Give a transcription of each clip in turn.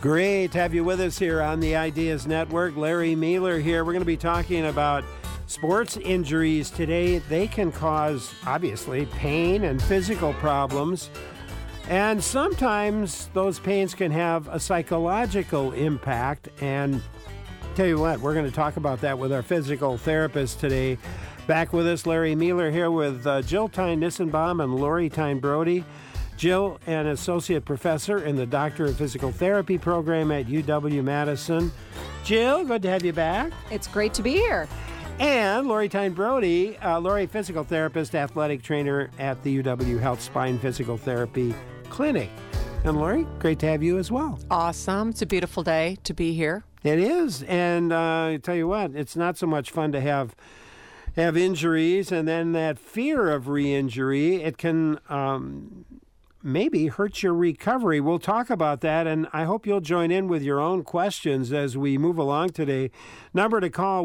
Great to have you with us here on the Ideas Network. Larry Mueller here. We're going to be talking about sports injuries today. They can cause, obviously, pain and physical problems. And sometimes those pains can have a psychological impact. And tell you what, we're going to talk about that with our physical therapist today. Back with us, Larry Mueller here with Jill Tyne-Nissenbaum and Lori Tyne-Brody. Jill, an associate professor in the Doctor of Physical Therapy program at UW-Madison. Jill, good to have you back. It's great to be here. And Lori Tyne-Brody, Lori, physical therapist, athletic trainer at the UW Health Spine Physical Therapy Clinic. And Lori, great to have you as well. Awesome. It's a beautiful day to be here. It is. And I tell you what, it's not so much fun to have injuries and then that fear of re-injury. It can maybe hurt your recovery. We'll talk about that, and I hope you'll join in with your own questions as we move along today. Number to call,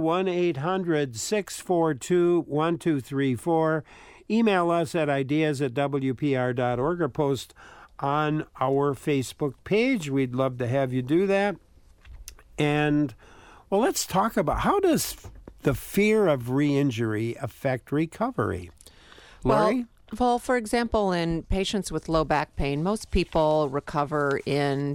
1-800-642-1234. Email us at ideas@wpr.org or post on our Facebook page. We'd love to have you do that. And, well, let's talk about how does the fear of re-injury affect recovery? Lori? Well, for example, in patients with low back pain, most people recover in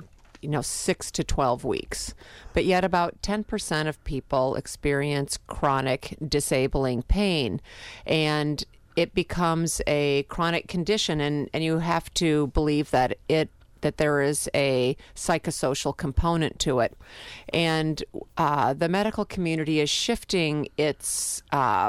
6 to 12 weeks. But yet about 10% of people experience chronic disabling pain. And it becomes a chronic condition, and you have to believe that there is a psychosocial component to it. And the medical community is shifting its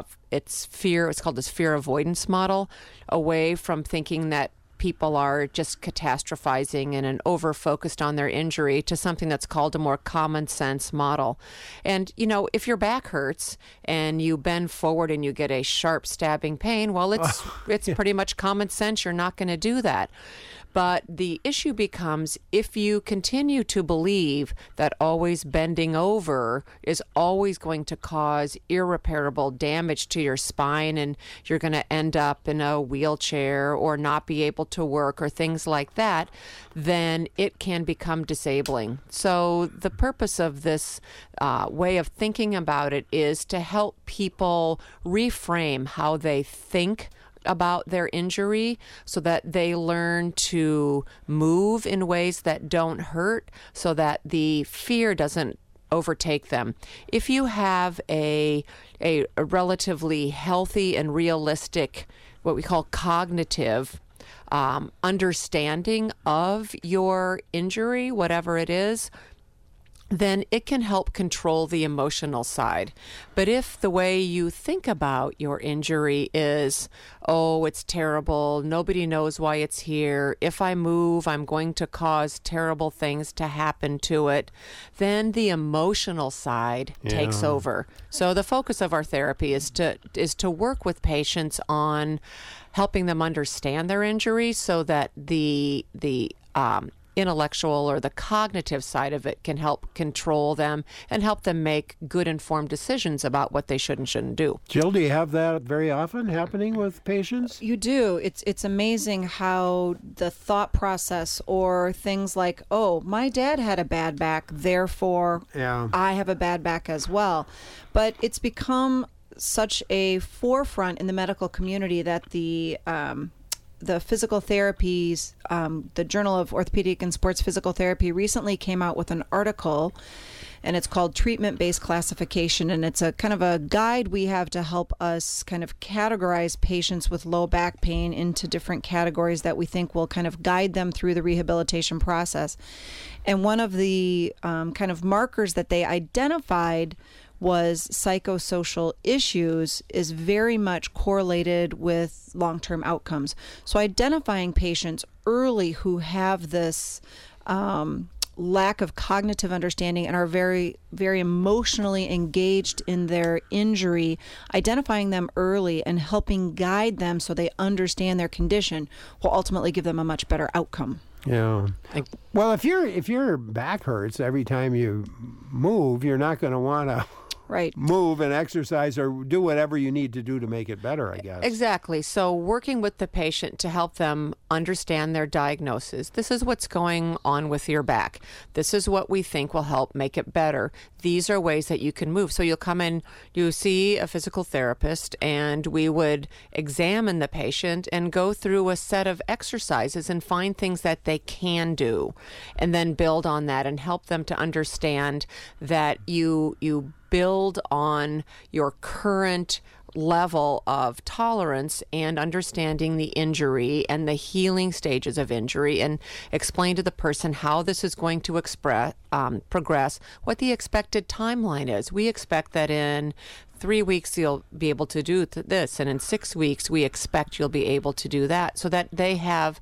fear, it's called this fear avoidance model, away from thinking that people are just catastrophizing and over-focused on their injury to something that's called a more common sense model. And, if your back hurts and you bend forward and you get a sharp stabbing pain, well, it's pretty much common sense. You're not going to do that. But the issue becomes if you continue to believe that always bending over is always going to cause irreparable damage to your spine and you're going to end up in a wheelchair or not be able to work or things like that, then it can become disabling. So the purpose of this way of thinking about it is to help people reframe how they think about their injury so that they learn to move in ways that don't hurt so that the fear doesn't overtake them. If you have a relatively healthy and realistic, what we call cognitive understanding of your injury, whatever it is, then it can help control the emotional side. But if the way you think about your injury is, oh, it's terrible, nobody knows why it's here, if I move, I'm going to cause terrible things to happen to it, then the emotional side takes over. So the focus of our therapy is to work with patients on helping them understand their injury so that the intellectual or the cognitive side of it can help control them and help them make good informed decisions about what they should and shouldn't do. Jill, do you have that very often happening with patients? You do. It's amazing how the thought process or things like, oh, my dad had a bad back, therefore I have a bad back as well. But it's become such a forefront in the medical community that the physical therapies, the Journal of Orthopedic and Sports Physical Therapy recently came out with an article, and it's called Treatment-Based Classification, and it's a kind of a guide we have to help us kind of categorize patients with low back pain into different categories that we think will kind of guide them through the rehabilitation process. And one of the kind of markers that they identified was psychosocial issues is very much correlated with long-term outcomes. So identifying patients early who have this lack of cognitive understanding and are very, very emotionally engaged in their injury, identifying them early and helping guide them so they understand their condition will ultimately give them a much better outcome. Yeah. Well, if your back hurts every time you move, you're not going to want to move and exercise or do whatever you need to do to make it better, I guess. Exactly. So working with the patient to help them understand their diagnosis. This is what's going on with your back. This is what we think will help make it better. These are ways that you can move. So you'll come in, you see a physical therapist, and we would examine the patient and go through a set of exercises and find things that they can do, and then build on that and help them to understand that you build on your current level of tolerance and understanding the injury and the healing stages of injury, and explain to the person how this is going to progress, what the expected timeline is. We expect that in 3 weeks you'll be able to do this, and in 6 weeks we expect you'll be able to do that, so that they have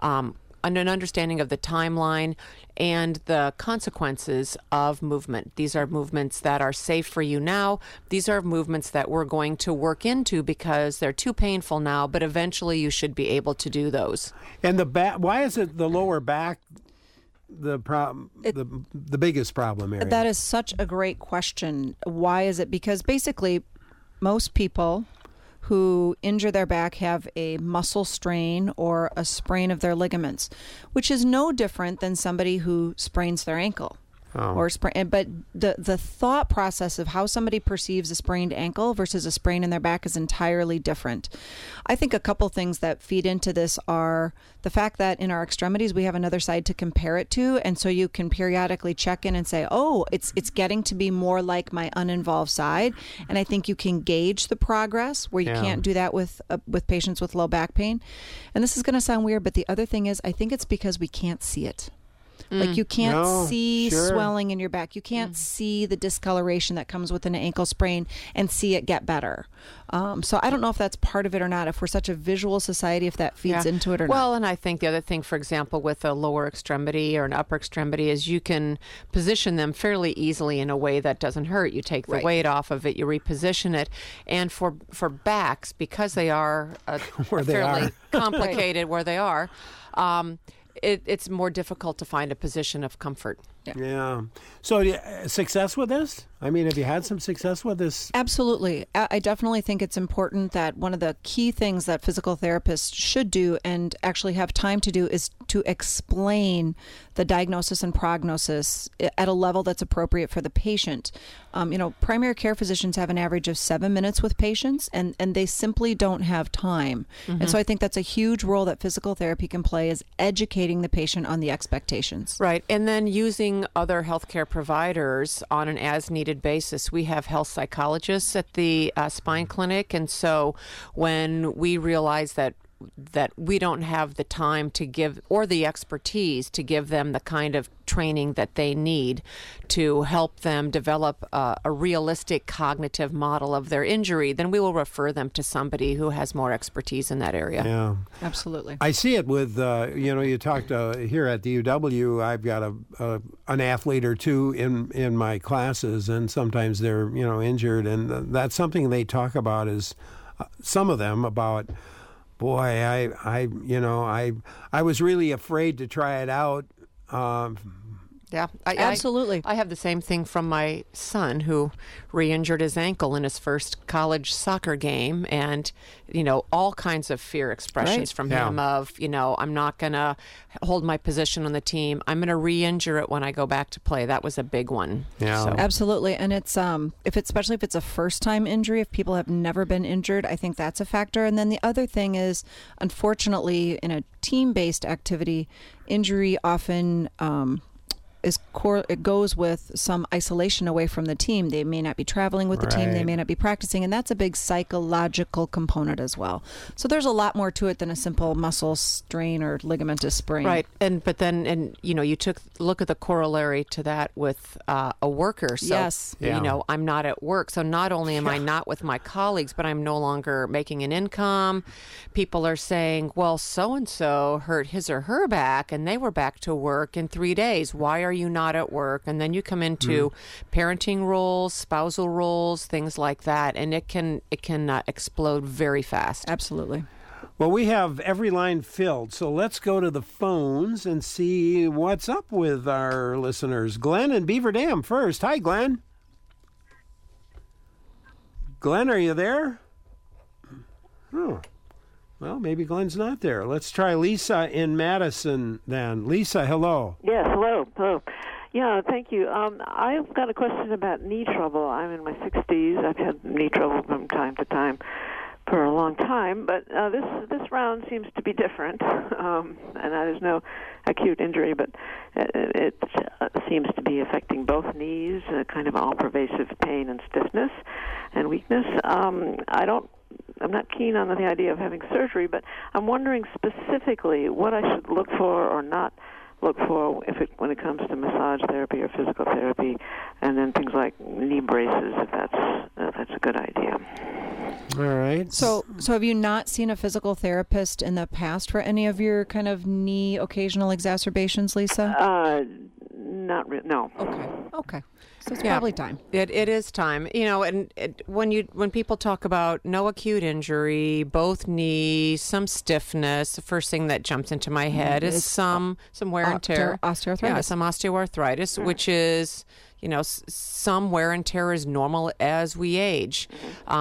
an understanding of the timeline and the consequences of movement. These are movements that are safe for you now. These are movements that we're going to work into because they're too painful now, but eventually you should be able to do those. And the back, why is it the lower back the problem, the biggest problem area? That is such a great question. Why is it? Because basically most people who injure their back have a muscle strain or a sprain of their ligaments, which is no different than somebody who sprains their ankle. But the thought process of how somebody perceives a sprained ankle versus a sprain in their back is entirely different. I think a couple things that feed into this are the fact that in our extremities we have another side to compare it to, and so you can periodically check in and say, oh, it's getting to be more like my uninvolved side, and I think you can gauge the progress where you can't do that with patients with low back pain. And this is going to sound weird, but the other thing is I think it's because we can't see it. Like you can't see swelling in your back. You can't see the discoloration that comes with an ankle sprain and see it get better. So I don't know if that's part of it or not, if we're such a visual society, if that feeds into it or not. Well, and I think the other thing, for example, with a lower extremity or an upper extremity is you can position them fairly easily in a way that doesn't hurt. You take the weight off of it, you reposition it. And for backs, because they are fairly complicated where they are, it's more difficult to find a position of comfort. Yeah. So success with this? I mean, have you had some success with this? Absolutely. I definitely think it's important that one of the key things that physical therapists should do and actually have time to do is to explain the diagnosis and prognosis at a level that's appropriate for the patient. Primary care physicians have an average of 7 minutes with patients, and they simply don't have time. And so I think that's a huge role that physical therapy can play, is educating the patient on the expectations. Right. And then using other healthcare providers on an as-needed basis. We have health psychologists at the spine clinic, and so when we realize that we don't have the time to give or the expertise to give them the kind of training that they need to help them develop a realistic cognitive model of their injury, then we will refer them to somebody who has more expertise in that area. Yeah, absolutely. I see it with, you talked here at the UW, I've got an athlete or two in my classes, and sometimes they're, injured, and that's something they talk about is some of them about, boy, I was really afraid to try it out. Absolutely. I have the same thing from my son, who re-injured his ankle in his first college soccer game, and all kinds of fear expressions from him of, I'm not going to hold my position on the team. I'm going to re-injure it when I go back to play. That was a big one. Yeah, so. Absolutely. And it's especially if it's a first-time injury, if people have never been injured, I think that's a factor. And then the other thing is, unfortunately, in a team-based activity, injury often it goes with some isolation away from the team. They may not be traveling with the team. They may not be practicing, and that's a big psychological component as well. So there's a lot more to it than a simple muscle strain or ligamentous sprain. Right, you look at the corollary to that with a worker. So, yes. I'm not at work, so not only am I not with my colleagues, but I'm no longer making an income. People are saying, well, so-and-so hurt his or her back, and they were back to work in 3 days. Why are you not at work? And then you come into parenting roles, spousal roles, things like that, and it can explode very fast. Absolutely. Well, we have every line filled, so let's go to the phones and see what's up with our listeners. Glenn in Beaver Dam first. Hi, Glenn. Glenn, are you there? Oh, well, maybe Glenn's not there. Let's try Lisa in Madison then. Lisa, hello. Yes, hello. Yeah, thank you. I've got a question about knee trouble. I'm in my 60s. I've had knee trouble from time to time for a long time, but this round seems to be different. And there's no acute injury, but it seems to be affecting both knees, kind of all-pervasive pain and stiffness and weakness. I'm not keen on the idea of having surgery, but I'm wondering specifically what I should look for or not look for when it comes to massage therapy or physical therapy, and then things like knee braces, if that's a good idea. All right. So have you not seen a physical therapist in the past for any of your kind of knee occasional exacerbations, Lisa? Not really. No. Okay. So it's probably time. It is time. And when people talk about no acute injury, both knees, some stiffness, the first thing that jumps into my head is some wear and tear. Osteoarthritis. Yeah, some osteoarthritis, which is, some wear and tear is normal as we age.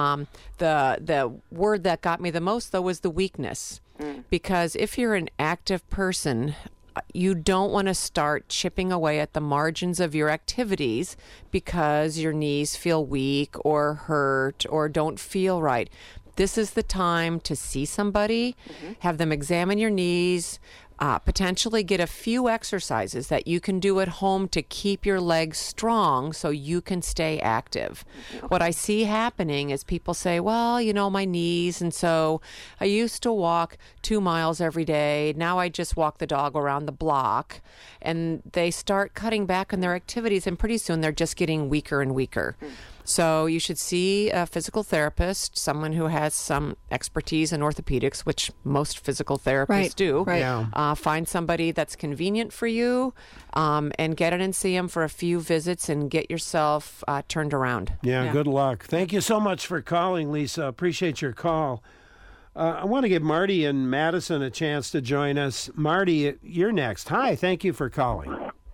The word that got me the most, though, was the weakness. Because if you're an active person, you don't want to start chipping away at the margins of your activities because your knees feel weak or hurt or don't feel right. This is the time to see somebody, have them examine your knees, potentially get a few exercises that you can do at home to keep your legs strong so you can stay active. What I see happening is people say, well, my knees, and so I used to walk 2 miles every day. Now I just walk the dog around the block. And they start cutting back on their activities, and pretty soon they're just getting weaker and weaker. So you should see a physical therapist, someone who has some expertise in orthopedics, which most physical therapists do. Right. Yeah. Find somebody that's convenient for you, and get in and see them for a few visits and get yourself turned around. Yeah, good luck. Thank you so much for calling, Lisa. Appreciate your call. I want to give Marty in Madison a chance to join us. Marty, you're next. Hi, thank you for calling.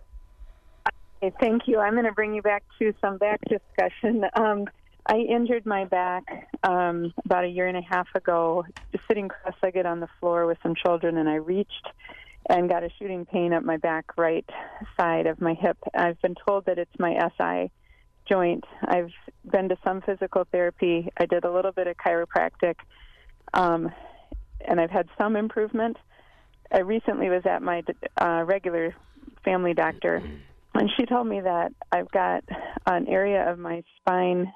Thank you. I'm going to bring you back to some back discussion. I injured my back about a year and a half ago, sitting cross-legged on the floor with some children, and I reached and got a shooting pain up my back right side of my hip. I've been told that it's my SI joint. I've been to some physical therapy. I did a little bit of chiropractic, and I've had some improvement. I recently was at my regular family doctor, and she told me that I've got an area of my spine,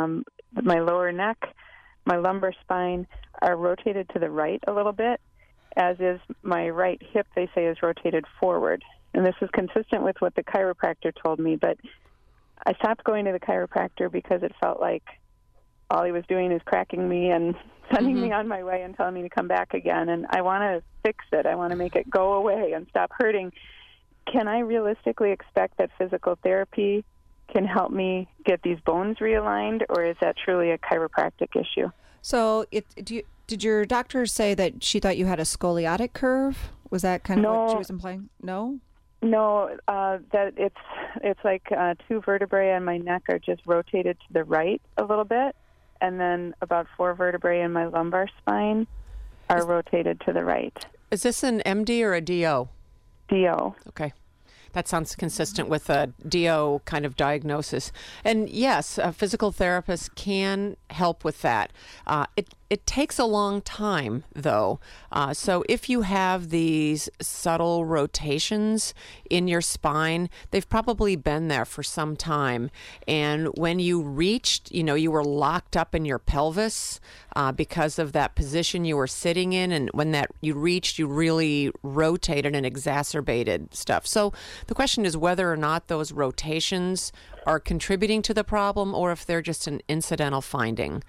my lower neck, my lumbar spine are rotated to the right a little bit, as is my right hip, they say, is rotated forward. And this is consistent with what the chiropractor told me, but I stopped going to the chiropractor because it felt like all he was doing is cracking me and sending me on my way and telling me to come back again. And I want to fix it. I want to make it go away and stop hurting. Can I realistically expect that physical therapy can help me get these bones realigned, or is that truly a chiropractic issue? So did your doctor say that she thought you had a scoliotic curve? Was that kind of what she was implying? No? No, that it's like 2 vertebrae on my neck are just rotated to the right a little bit, and then about 4 vertebrae in my lumbar spine are rotated to the right. Is this an MD or a DO? DO. Okay. That sounds consistent with a DO kind of diagnosis. And yes, a physical therapist can help with that. It takes a long time, though. So if you have these subtle rotations in your spine, they've probably been there for some time. And when you reached, you were locked up in your pelvis because of that position you were sitting in. And when you reached, you really rotated and exacerbated stuff. So the question is whether or not those rotations are contributing to the problem or if they're just an incidental finding.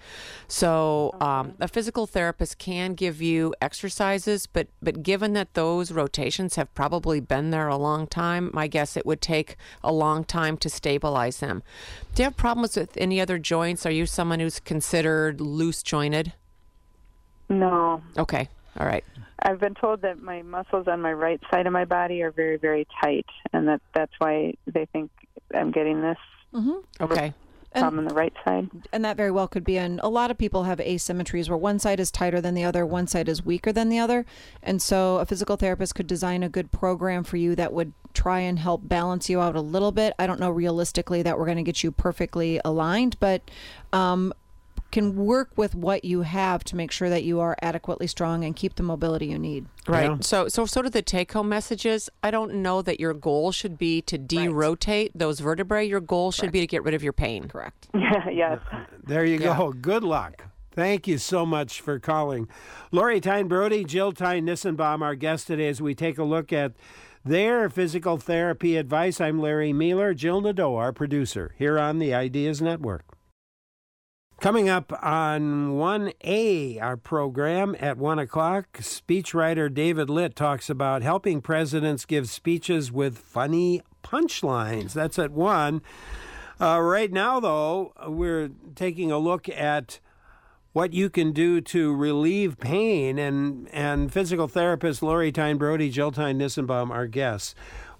So a physical therapist can give you exercises, but given that those rotations have probably been there a long time, my guess it would take a long time to stabilize them. Do you have problems with any other joints? Are you someone who's considered loose jointed? No. Okay. All right. I've been told that my muscles on my right side of my body are very, very tight, and that's why they think I'm getting this. Okay. thumb on the right side. And that very well could be. And a lot of people have asymmetries where one side is tighter than the other, one side is weaker than the other. And so a physical therapist could design a good program for you that would try and help balance you out a little bit. I don't know realistically that we're going to get you perfectly aligned, but can work with what you have to make sure that you are adequately strong and keep the mobility you need. Right. Yeah. So sort of the take-home message is, I don't know that your goal should be to derotate those vertebrae. Your goal should be to get rid of your pain. Correct. Yeah, yes. There you go. Good luck. Thank you so much for calling. Lori Tyne Brody, Jill Tyne Nissenbaum, our guest today as we take a look at their physical therapy advice. I'm Larry Mealer, Jill Nadeau, our producer, here on the Ideas Network. Coming up on 1A, our program at 1 o'clock, speechwriter David Litt talks about helping presidents give speeches with funny punchlines. That's at 1. Right now, though, we're taking a look at what you can do to relieve pain, and physical therapist Lori Tyne Brody, Jill Tyne Nissenbaum, our guests.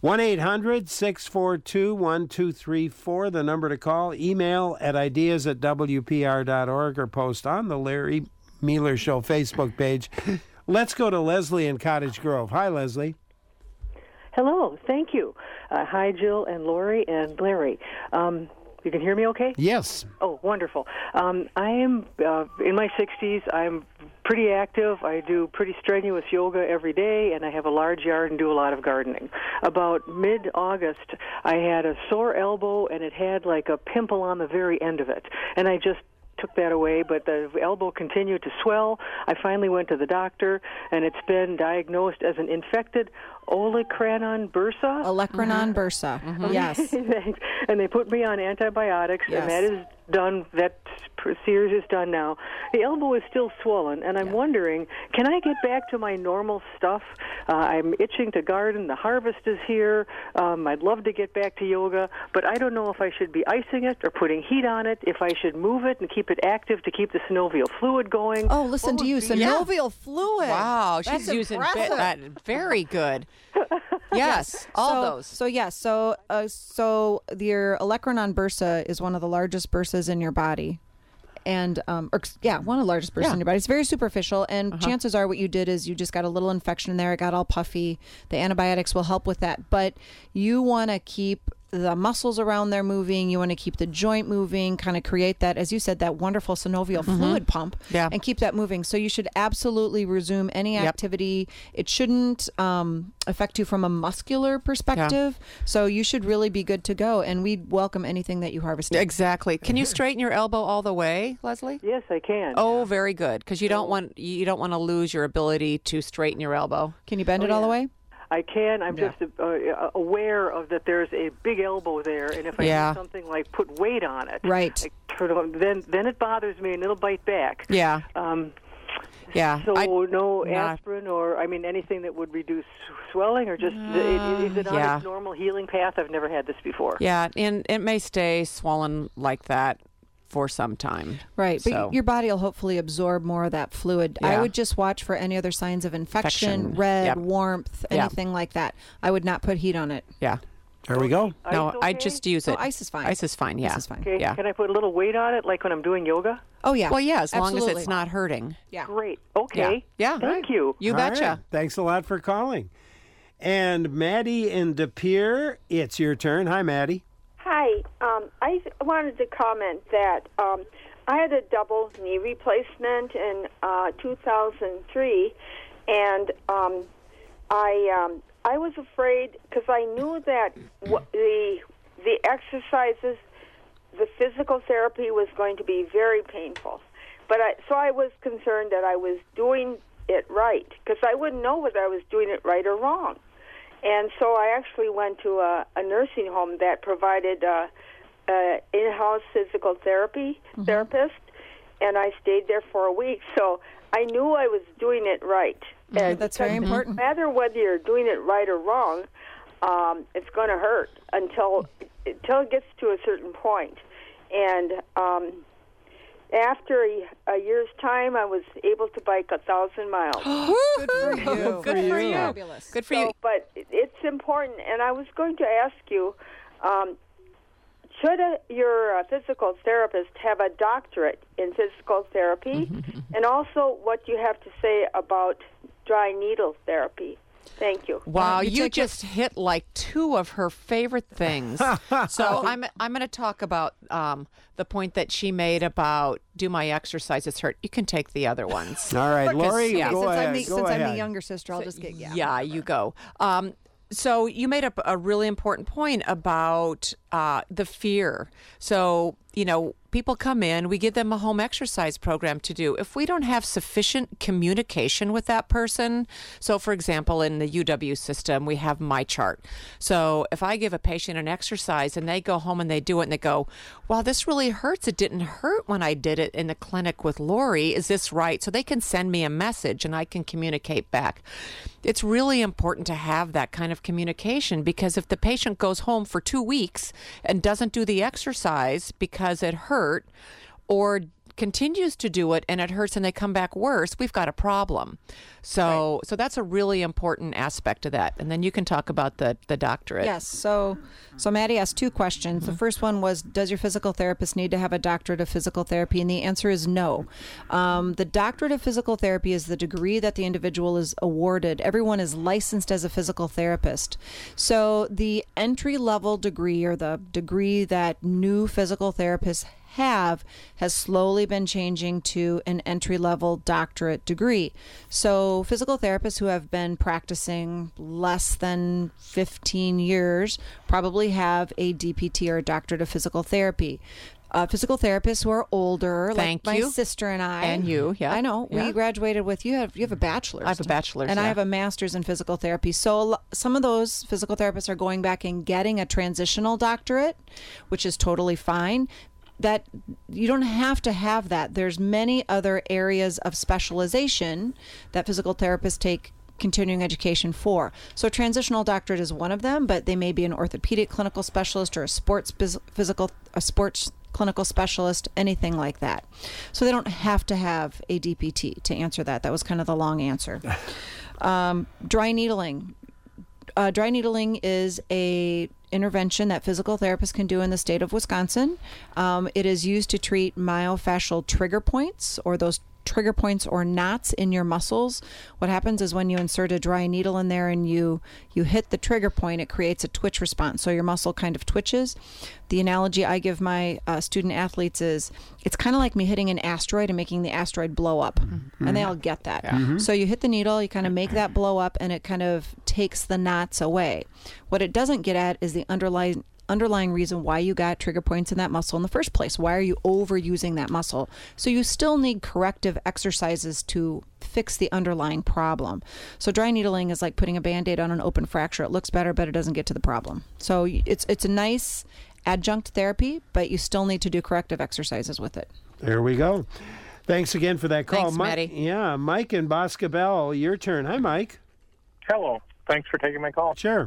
1-800-642-1234, the number to call. Email at ideas@wpr.org or post on the Larry Mealer Show Facebook page. Let's go to Leslie in Cottage Grove. Hi, Leslie. Hello, thank you. Hi, Jill and Lori and Larry. You can hear me okay? Yes. Oh, wonderful. I am in my 60s. I'm pretty active. I do pretty strenuous yoga every day, and I have a large yard and do a lot of gardening. About mid-August, I had a sore elbow, and it had like a pimple on the very end of it. And I just took that away, but the elbow continued to swell. I finally went to the doctor, and it's been diagnosed as an infected olecranon bursa. Olecranon bursa. Mm-hmm. Yes. Thanks. And they put me on antibiotics, and that is done. That procedure is done now. The elbow is still swollen, and I'm wondering, can I get back to my normal stuff? I'm itching to garden. The harvest is here. I'd love to get back to yoga, but I don't know if I should be icing it or putting heat on it, if I should move it and keep it active to keep the synovial fluid going. Oh, listen to you, synovial fluid. Wow, she's That's using impressive. that. Very good. Yes, all those. So your olecranon bursa is one of the largest bursas in your body. And one of the largest bursts in your body. It's very superficial, and chances are what you did is you just got a little infection in there. It got all puffy. The antibiotics will help with that, but you want to keep the muscles around there moving. You want to keep the joint moving, kind of create that, as you said, that wonderful synovial fluid pump, and keep that moving. So you should absolutely resume any activity. It shouldn't affect you from a muscular perspective. So you should really be good to go, and we'd welcome anything that you harvest. Exactly. Can you straighten your elbow all the way, Leslie? Yes, I can. Oh, very good, because you don't want to lose your ability to straighten your elbow. Can you bend it all the way? I can. I'm just aware of that there's a big elbow there, and if I do something like put weight on it, then it bothers me and it'll bite back. Yeah. So no aspirin or anything that would reduce swelling, or just is it on its normal healing path? I've never had this before. Yeah, and it may stay swollen like that for some time. Right, but your body will hopefully absorb more of that fluid. I would just watch for any other signs of infection, red, warmth, anything like that. I would not put heat on it. Yeah. There we go. No, I just use it. Ice is fine. Ice is fine, Ice is fine. Okay. Can I put a little weight on it, like when I'm doing yoga? Oh, yeah. Well, yeah, as long as it's not hurting. Yeah. Great. Okay. Yeah. Thank you. You betcha. Right. Thanks a lot for calling. And Maddie in De Pere, it's your turn. Hi, Maddie. Hi. I wanted to comment that I had a double knee replacement in 2003, and I was afraid because I knew that the exercises, the physical therapy was going to be very painful. But so I was concerned that I was doing it right, because I wouldn't know whether I was doing it right or wrong. And so I actually went to a nursing home that provided in-house physical therapist, and I stayed there for a week. So I knew I was doing it right. That's very important. No matter whether you're doing it right or wrong, it's going to hurt until it gets to a certain point. And after a year's time, I was able to bike 1,000 miles. Good for you. Good for you. Fabulous. Good for you. But it's important, and I was going to ask you, should your physical therapist have a doctorate in physical therapy? And also what you have to say about dry needle therapy. Thank you. Wow, you just hit like two of her favorite things. So I'm going to talk about the point that she made about do my exercises hurt? You can take the other ones. All right, Lori, go ahead. Since I'm the younger sister, I'll just get Yeah, you go. So you made up a really important point about the fear. So, people come in, we give them a home exercise program to do. If we don't have sufficient communication with that person, so for example, in the UW system, we have MyChart. So if I give a patient an exercise and they go home and they do it and they go, wow, this really hurts. It didn't hurt when I did it in the clinic with Lori. Is this right? So they can send me a message and I can communicate back. It's really important to have that kind of communication because if the patient goes home for 2 weeks and doesn't do the exercise because it hurt, or continues to do it and it hurts and they come back worse, we've got a problem. So that's a really important aspect of that. And then you can talk about the doctorate. Yes. So Maddie asked 2 questions. The first one was, does your physical therapist need to have a doctorate of physical therapy? And the answer is no. The doctorate of physical therapy is the degree that the individual is awarded. Everyone is licensed as a physical therapist. So the entry-level degree, or the degree that new physical therapists has slowly been changing to an entry-level doctorate degree. So physical therapists who have been practicing less than 15 years probably have a DPT, or a doctorate of physical therapy. Physical therapists who are older, like my sister and I. And you, yeah. I know. Yeah. We graduated with, you have a bachelor's. I have a bachelor's, and I have a master's in physical therapy. So some of those physical therapists are going back and getting a transitional doctorate, which is totally fine. That you don't have to have that. There's many other areas of specialization that physical therapists take continuing education for. So transitional doctorate is one of them, but they may be an orthopedic clinical specialist or a sports clinical specialist, anything like that. So they don't have to have a DPT to answer that. That was kind of the long answer. Dry needling. Dry needling is a intervention that physical therapists can do in the state of Wisconsin. It is used to treat myofascial trigger points, or those trigger points or knots in your muscles. What happens is when you insert a dry needle in there and you hit the trigger point, it creates a twitch response. So your muscle kind of twitches. The analogy I give my student athletes is it's kind of like me hitting an asteroid and making the asteroid blow up. Mm-hmm. And they all get that. Yeah. Mm-hmm. So you hit the needle, you kind of make that blow up, and it kind of takes the knots away. What it doesn't get at is the underlying reason why you got trigger points in that muscle in the first place. Why are you overusing that muscle? So you still need corrective exercises to fix the underlying problem. So dry needling is like putting a Band-Aid on an open fracture. It looks better, but it doesn't get to the problem. So it's a nice adjunct therapy, but you still need to do corrective exercises with it. There we go. Thanks again for that call. Thanks, Maddie. Yeah, Mike in Boscobel, your turn. Hi, Mike. Hello. Thanks for taking my call. Sure.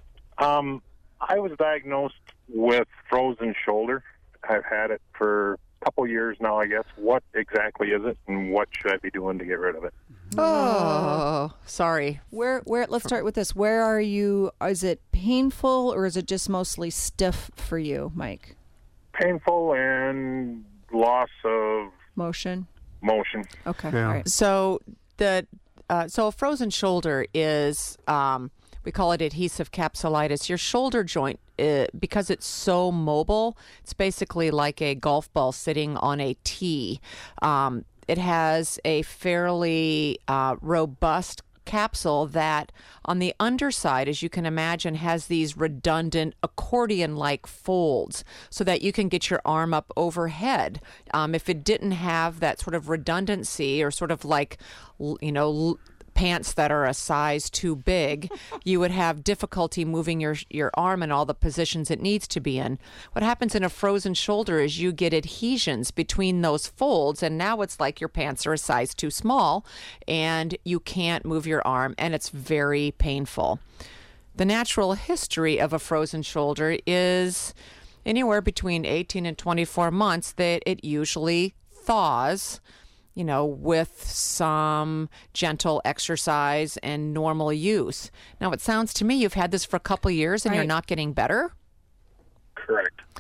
I was diagnosed with frozen shoulder. I've had it for a couple years now, I guess. What exactly is it, and what should I be doing to get rid of it? Oh, sorry. Let's start with this. Where are you? Is it painful, or is it just mostly stiff for you, Mike? Painful and loss of motion. Okay. Yeah. All right. So a frozen shoulder is we call it adhesive capsulitis. Your shoulder joint, because it's so mobile, it's basically like a golf ball sitting on a tee. It has a fairly robust capsule that on the underside, as you can imagine, has these redundant accordion-like folds so that you can get your arm up overhead. If it didn't have that sort of redundancy, or sort of like, pants that are a size too big, you would have difficulty moving your arm in all the positions it needs to be in. What happens in a frozen shoulder is you get adhesions between those folds, and now it's like your pants are a size too small and you can't move your arm, and it's very painful. The natural history of a frozen shoulder is anywhere between 18 and 24 months that it usually thaws, with some gentle exercise and normal use. Now, it sounds to me you've had this for a couple of years and You're not getting better? Correct.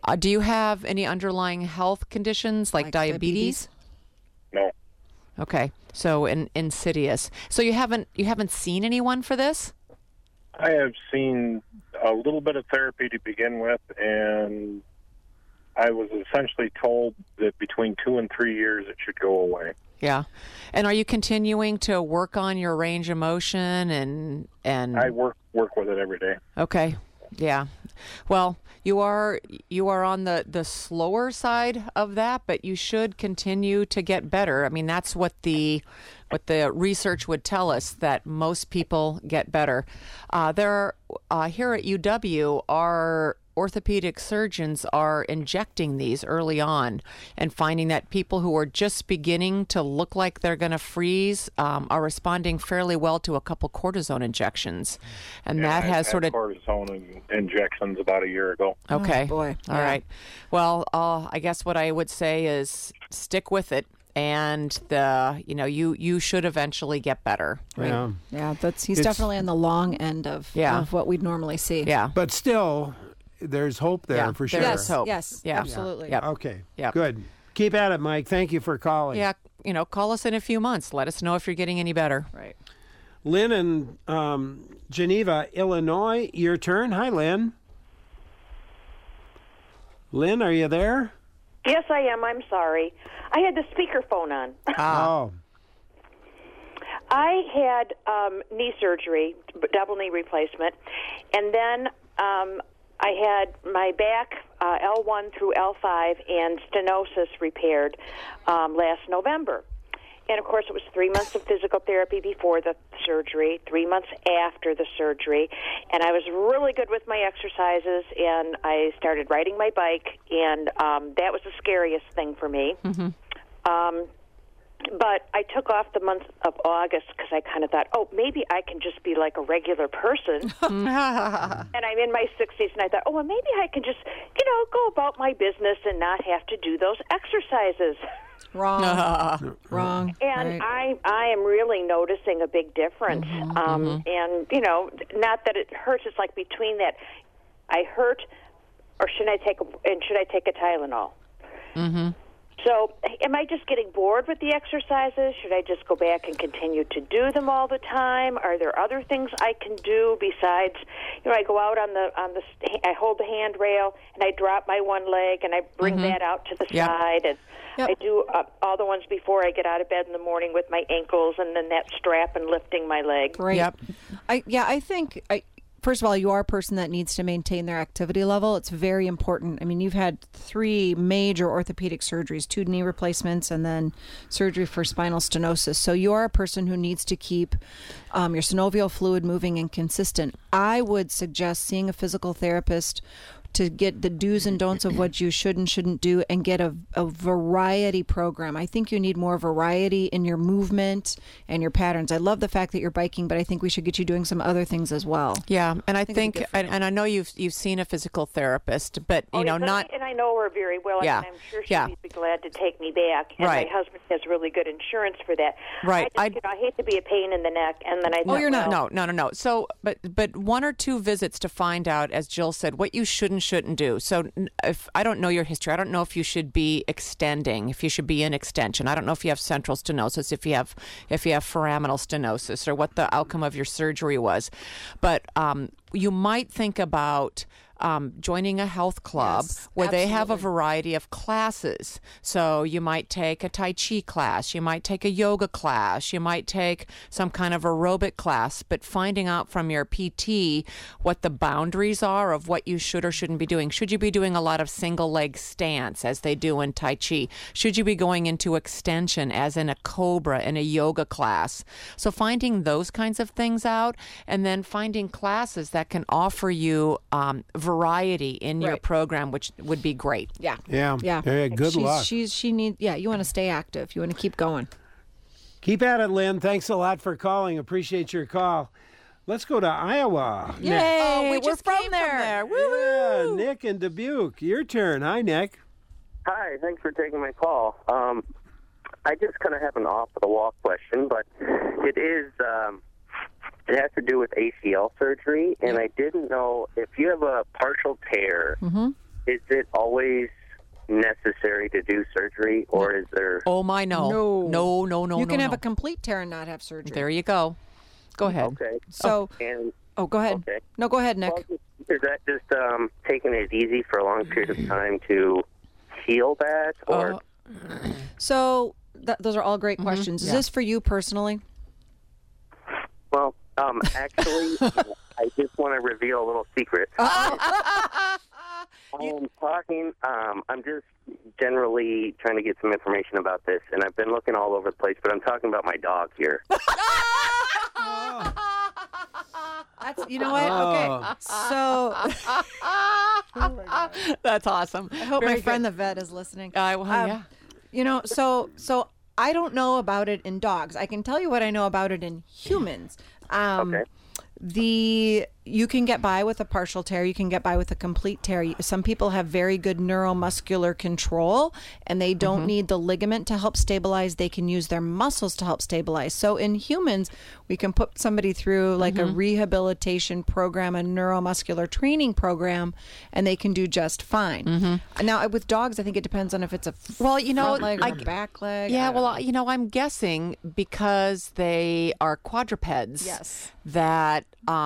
Do you have any underlying health conditions like diabetes? No. Okay, so insidious. So you haven't seen anyone for this? I have seen a little bit of therapy to begin with, and I was essentially told that between 2 and 3 years it should go away. Yeah. And are you continuing to work on your range of motion and I work with it every day. Okay. Yeah. Well, you are on the slower side of that, but you should continue to get better. I mean, that's what the research would tell us, that most people get better. Here at UW, our orthopedic surgeons are injecting these early on and finding that people who are just beginning to look like they're going to freeze are responding fairly well to a couple cortisone injections. And that has sort of cortisone injections about a year ago. Okay. Oh, boy. All right. Well, I guess what I would say is stick with it. And you should eventually get better. Right? Yeah. He's definitely on the long end of what we'd normally see. Yeah. But still, there's hope there for sure. Yes, hope. yes, Yeah. absolutely. Yep. Okay, Yep. Good. Keep at it, Mike. Thank you for calling. Yeah, call us in a few months. Let us know if you're getting any better. Right. Lynn in Geneva, Illinois, your turn. Hi, Lynn. Lynn, are you there? Yes, I am. I'm sorry. I had the speakerphone on. Oh. I had knee surgery, double knee replacement, and then I had my back, L1 through L5, and stenosis repaired last November. And, of course, it was 3 months of physical therapy before the surgery, 3 months after the surgery. And I was really good with my exercises, and I started riding my bike, and that was the scariest thing for me. Mm-hmm. But I took off the month of August because I kind of thought, maybe I can just be like a regular person. And I'm in my 60s, and I thought, well, maybe I can just, go about my business and not have to do those exercises. Wrong. Wrong. And right. I am really noticing a big difference. And, not that it hurts. It's like between that, I hurt, or should I take a Tylenol? Mm-hmm. So am I just getting bored with the exercises? Should I just go back and continue to do them all the time? Are there other things I can do besides, I go out I hold the handrail and I drop my one leg and I bring that out to the side, and I do all the ones before I get out of bed in the morning with my ankles and then that strap and lifting my leg. Right. Yep. I think first of all, you are a person that needs to maintain their activity level. It's very important. I mean, you've had 3 major orthopedic surgeries, 2 knee replacements, and then surgery for spinal stenosis. So you are a person who needs to keep your synovial fluid moving and consistent. I would suggest seeing a physical therapist to get the do's and don'ts of what you should and shouldn't do, and get a variety program. I think you need more variety in your movement and your patterns. I love the fact that you're biking, but I think we should get you doing some other things as well. Yeah, and I think and I know you've seen a physical therapist, but not. And I know her very well. Yeah, and I'm sure she'd be glad to take me back. And right. My husband has really good insurance for that. Right. I hate to be a pain in the neck, and then I. Oh, you're not. No. So, but 1 or 2 visits to find out, as Jill said, what you should and shouldn't do. So if I don't know your history, I don't know if you should be extending, if you should be in extension. I don't know if you have central stenosis, if you have foraminal stenosis, or what the outcome of your surgery was. But you might think about joining a health club where they have a variety of classes. So you might take a Tai Chi class, you might take a yoga class, you might take some kind of aerobic class, but finding out from your PT what the boundaries are of what you should or shouldn't be doing. Should you be doing a lot of single leg stance as they do in Tai Chi? Should you be going into extension as in a Cobra in a yoga class? So finding those kinds of things out, and then finding classes that can offer you variety in your program, which would be great. Yeah. Good luck. She needs. Yeah, you want to stay active. You want to keep going. Keep at it, Lynn. Thanks a lot for calling. Appreciate your call. Let's go to Iowa. Yay! We're from there. Yeah, Nick in Dubuque. Your turn. Hi, Nick. Hi. Thanks for taking my call. I just kind of have an off-the-wall question, but it is. It has to do with ACL surgery, and I didn't know if you have a partial tear is it always necessary to do surgery, or is there... Oh, my, no. No. You can have a complete tear and not have surgery. There you go. Go ahead. Okay. So, go ahead. Okay. No, go ahead, Nick. Well, is that just taking it easy for a long period of time to heal that, or... So, those are all great questions. Is this for you personally? Well, actually, I just want to reveal a little secret. I'm just generally trying to get some information about this, and I've been looking all over the place, but I'm talking about my dog here. You know what? Okay. So... That's awesome. I hope my friend the vet is listening. Yeah. You know, so I don't know about it in dogs. I can tell you what I know about it in humans. Okay. You can get by with a partial tear. You can get by with a complete tear. Some people have very good neuromuscular control, and they don't need the ligament to help stabilize. They can use their muscles to help stabilize. So in humans, we can put somebody through like a rehabilitation program, a neuromuscular training program, and they can do just fine. Now, with dogs, I think it depends on if it's a front leg or back leg. Yeah, I'm guessing because they are quadrupeds. Yes. That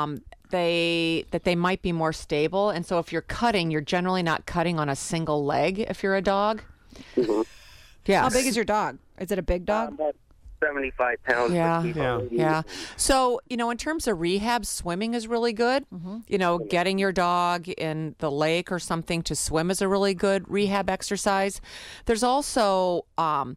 they might be more stable, and so if you're cutting, you're generally not cutting on a single leg if you're a dog. Yeah. How big is your dog? Is it a big dog? 75 pounds. Yeah. So, in terms of rehab, swimming is really good. Getting your dog in the lake or something to swim is a really good rehab exercise. There's also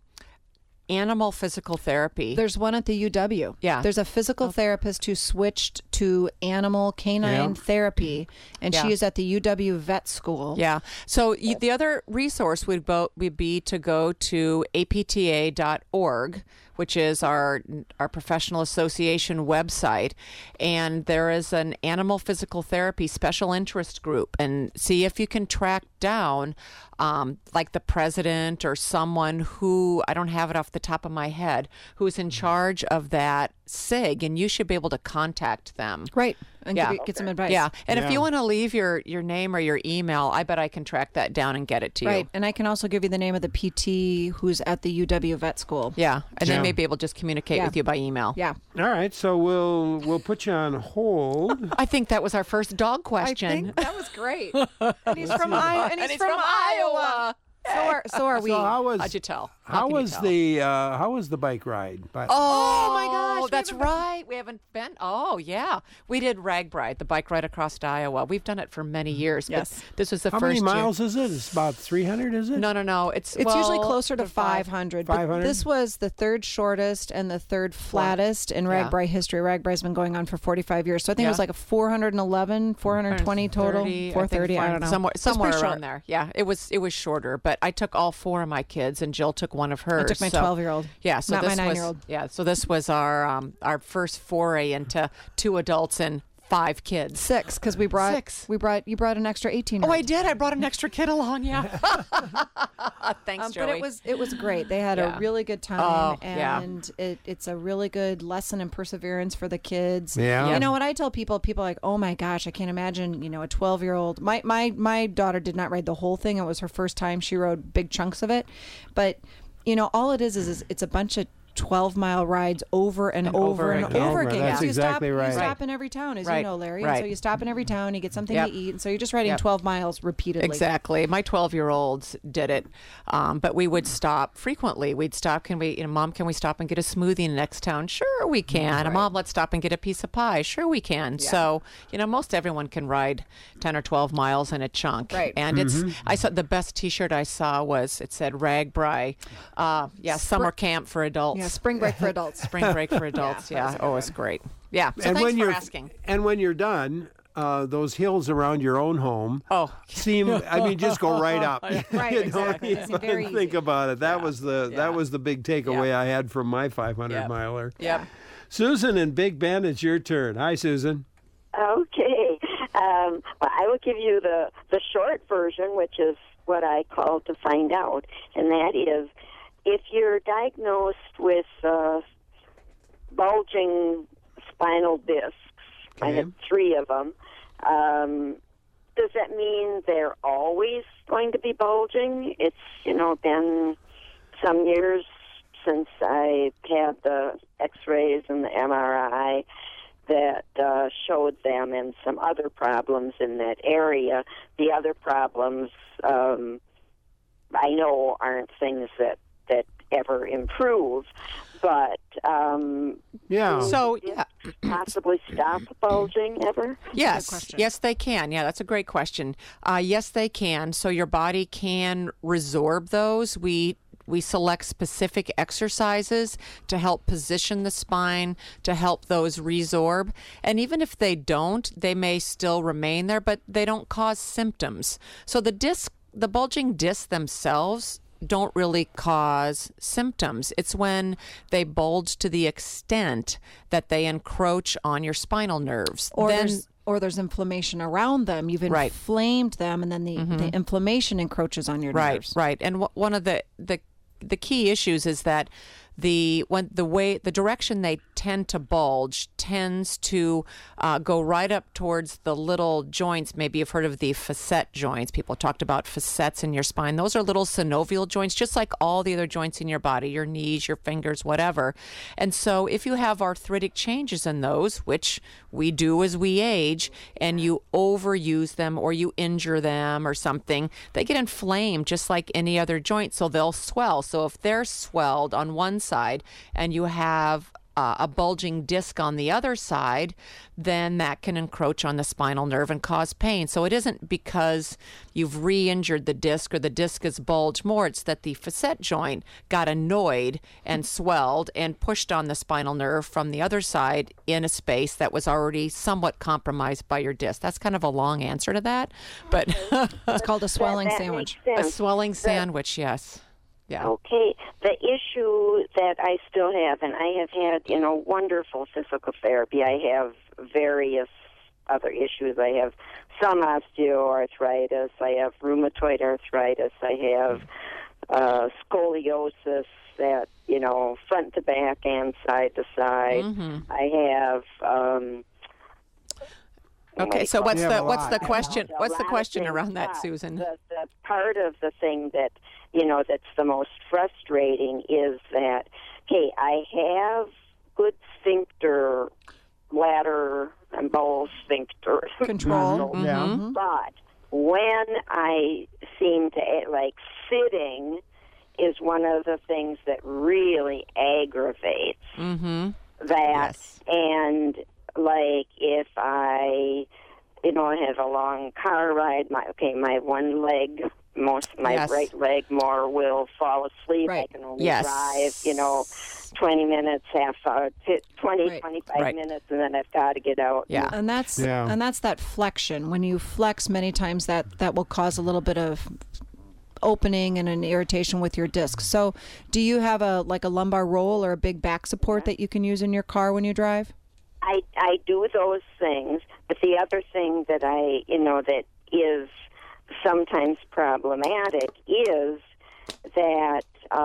animal physical therapy. There's one at the UW. Yeah. There's a physical therapist who switched to animal canine therapy, and she is at the UW vet school. Yeah. So the other resource would be to go to apta.org, which is our professional association website, and there is an animal physical therapy special interest group, and see if you can track down like the president or someone who, I don't have it off the top of my head, who's in charge of that SIG, and you should be able to contact them. Right. And get some advice. Yeah. And if you want to leave your name or your email, I bet I can track that down and get it to you. Right. And I can also give you the name of the PT who's at the UW vet school. Yeah. And they may be able to just communicate with you by email. Yeah. All right. So we'll put you on hold. I think that was our first dog question. I think that was great. And he's from Iowa. So are we. So how'd you tell? How was the bike ride? Oh my gosh, that's right. We haven't been. Oh yeah, we did RAGBRAI, the bike ride across Iowa. We've done it for many years. Yes, but this was the first. How many miles is it? It's about 300, is it? No. It's usually closer to 500. 500. This was the third shortest and the third flattest in RAGBRAI history. RAGBRAI's been going on for 45 years, so I think it was like a 411, 420 total, 430. I don't know, somewhere around there. Yeah, it was shorter, but I took all 4 of my kids, and Jill took one of hers. I took my 12-year-old. Yeah, so not this my 9-year-old. So this was our first foray into 2 adults and 5 kids. 6, because you brought an extra 18-year-old. Oh, I did. I brought an extra kid along. Yeah. Thanks, Joey. But it was great. They had a really good time, and it's a really good lesson in perseverance for the kids. Yeah. You know what I tell people are like, oh my gosh, I can't imagine. A 12-year-old. My daughter did not ride the whole thing. It was her first time. She rode big chunks of it, but all it is it's a bunch of 12-mile rides over and over again. That's exactly right. You stop in every town, as you know, Larry. Right. And so you stop in every town, you get something to eat, and so you're just riding 12 miles repeatedly. Exactly. My 12-year-olds did it, but we would stop frequently. We'd stop. Mom, can we stop and get a smoothie in the next town? Sure, we can. Right. Mom, let's stop and get a piece of pie. Sure, we can. Yeah. So, most everyone can ride 10 or 12 miles in a chunk. Right. And I saw the best T-shirt I saw it said RAGBRAI. Summer camp for adults. Yeah, spring break for adults. Spring break for adults. It's great. Yeah. So thanks for asking. And when you're done, those hills around your own home seem, just go right up. Right, exactly. Don't think about it. That was the big takeaway I had from my 500-miler. Yep. Susan in Big Bend, it's your turn. Hi, Susan. Okay. Well, I will give you the short version, which is what I call to find out, and that is, if you're diagnosed with bulging spinal discs, I have 3 of them, does that mean they're always going to be bulging? It's, been some years since I had the x-rays and the MRI that showed them and some other problems in that area. The other problems, I know, aren't things that ever improve, but possibly stop bulging ever? Yes, they can. Yeah, that's a great question. Yes, they can. So your body can resorb those. We select specific exercises to help position the spine, to help those resorb. And even if they don't, they may still remain there, but they don't cause symptoms. So the bulging discs themselves don't really cause symptoms. It's when they bulge to the extent that they encroach on your spinal nerves. Or there's inflammation around them. You've inflamed them, and then the inflammation encroaches on your nerves. Right. And one of the key issues is that the direction they tend to bulge tends to go right up towards the little joints. Maybe you've heard of the facet joints. People talked about facets in your spine. Those are little synovial joints, just like all the other joints in your body, your knees, your fingers, whatever. And so if you have arthritic changes in those, which we do as we age, and you overuse them or you injure them or something, they get inflamed just like any other joint, so they'll swell. So if they're swelled on one side and you have a bulging disc on the other side, then that can encroach on the spinal nerve and cause pain. So it isn't because you've re-injured the disc or the disc has bulged more. It's that the facet joint got annoyed and swelled and pushed on the spinal nerve from the other side in a space that was already somewhat compromised by your disc. That's kind of a long answer to that, but it's called a swelling sandwich. A swelling sandwich, yes. Yeah. Okay. The issue that I still have, and I have had, wonderful physical therapy. I have various other issues. I have some osteoarthritis. I have rheumatoid arthritis. I have scoliosis that, front to back and side to side. Mm-hmm. I have... Okay, so what's the question? What's the question around that, Susan? The part of the thing that that's the most frustrating is that I have good sphincter, bladder and bowel sphincter control, but when I seem to sitting is one of the things that really aggravates that, yes. And if I, I have a long car ride, my one leg, yes. right leg more will fall asleep. Right. I can only yes. drive, 20 minutes, half hour, 25 minutes, and then I've got to get out. Yeah. And that's that flexion. When you flex many times, that will cause a little bit of opening and an irritation with your disc. So do you have a lumbar roll or a big back support that you can use in your car when you drive? I do those things, but the other thing that that is sometimes problematic is that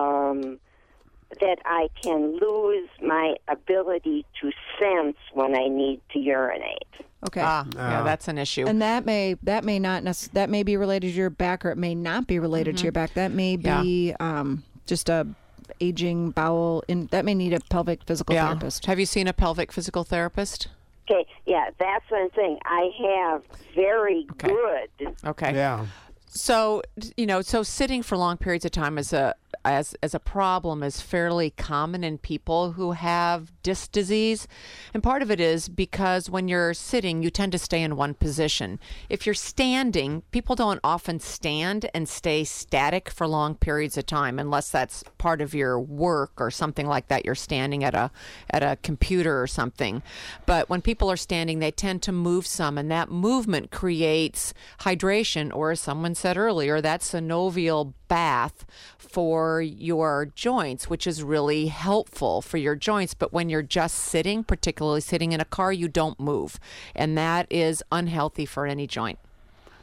that I can lose my ability to sense when I need to urinate. Okay. Yeah, that's an issue. And that may be related to your back, or it may not be related to your back. That may be just a aging bowel, that may need a pelvic physical therapist. Have you seen a pelvic physical therapist? Okay, yeah, that's one thing. I have very good. Okay. Yeah. So, so sitting for long periods of time as a problem is fairly common in people who have disc disease. And part of it is because when you're sitting, you tend to stay in one position. If you're standing, people don't often stand and stay static for long periods of time unless that's part of your work or something like that. You're standing at a computer or something. But when people are standing, they tend to move some, and that movement creates hydration, or as someone said earlier, that synovial bath for your joints, which is really helpful for your joints. But when you're just sitting, particularly sitting in a car, you don't move, and that is unhealthy for any joint.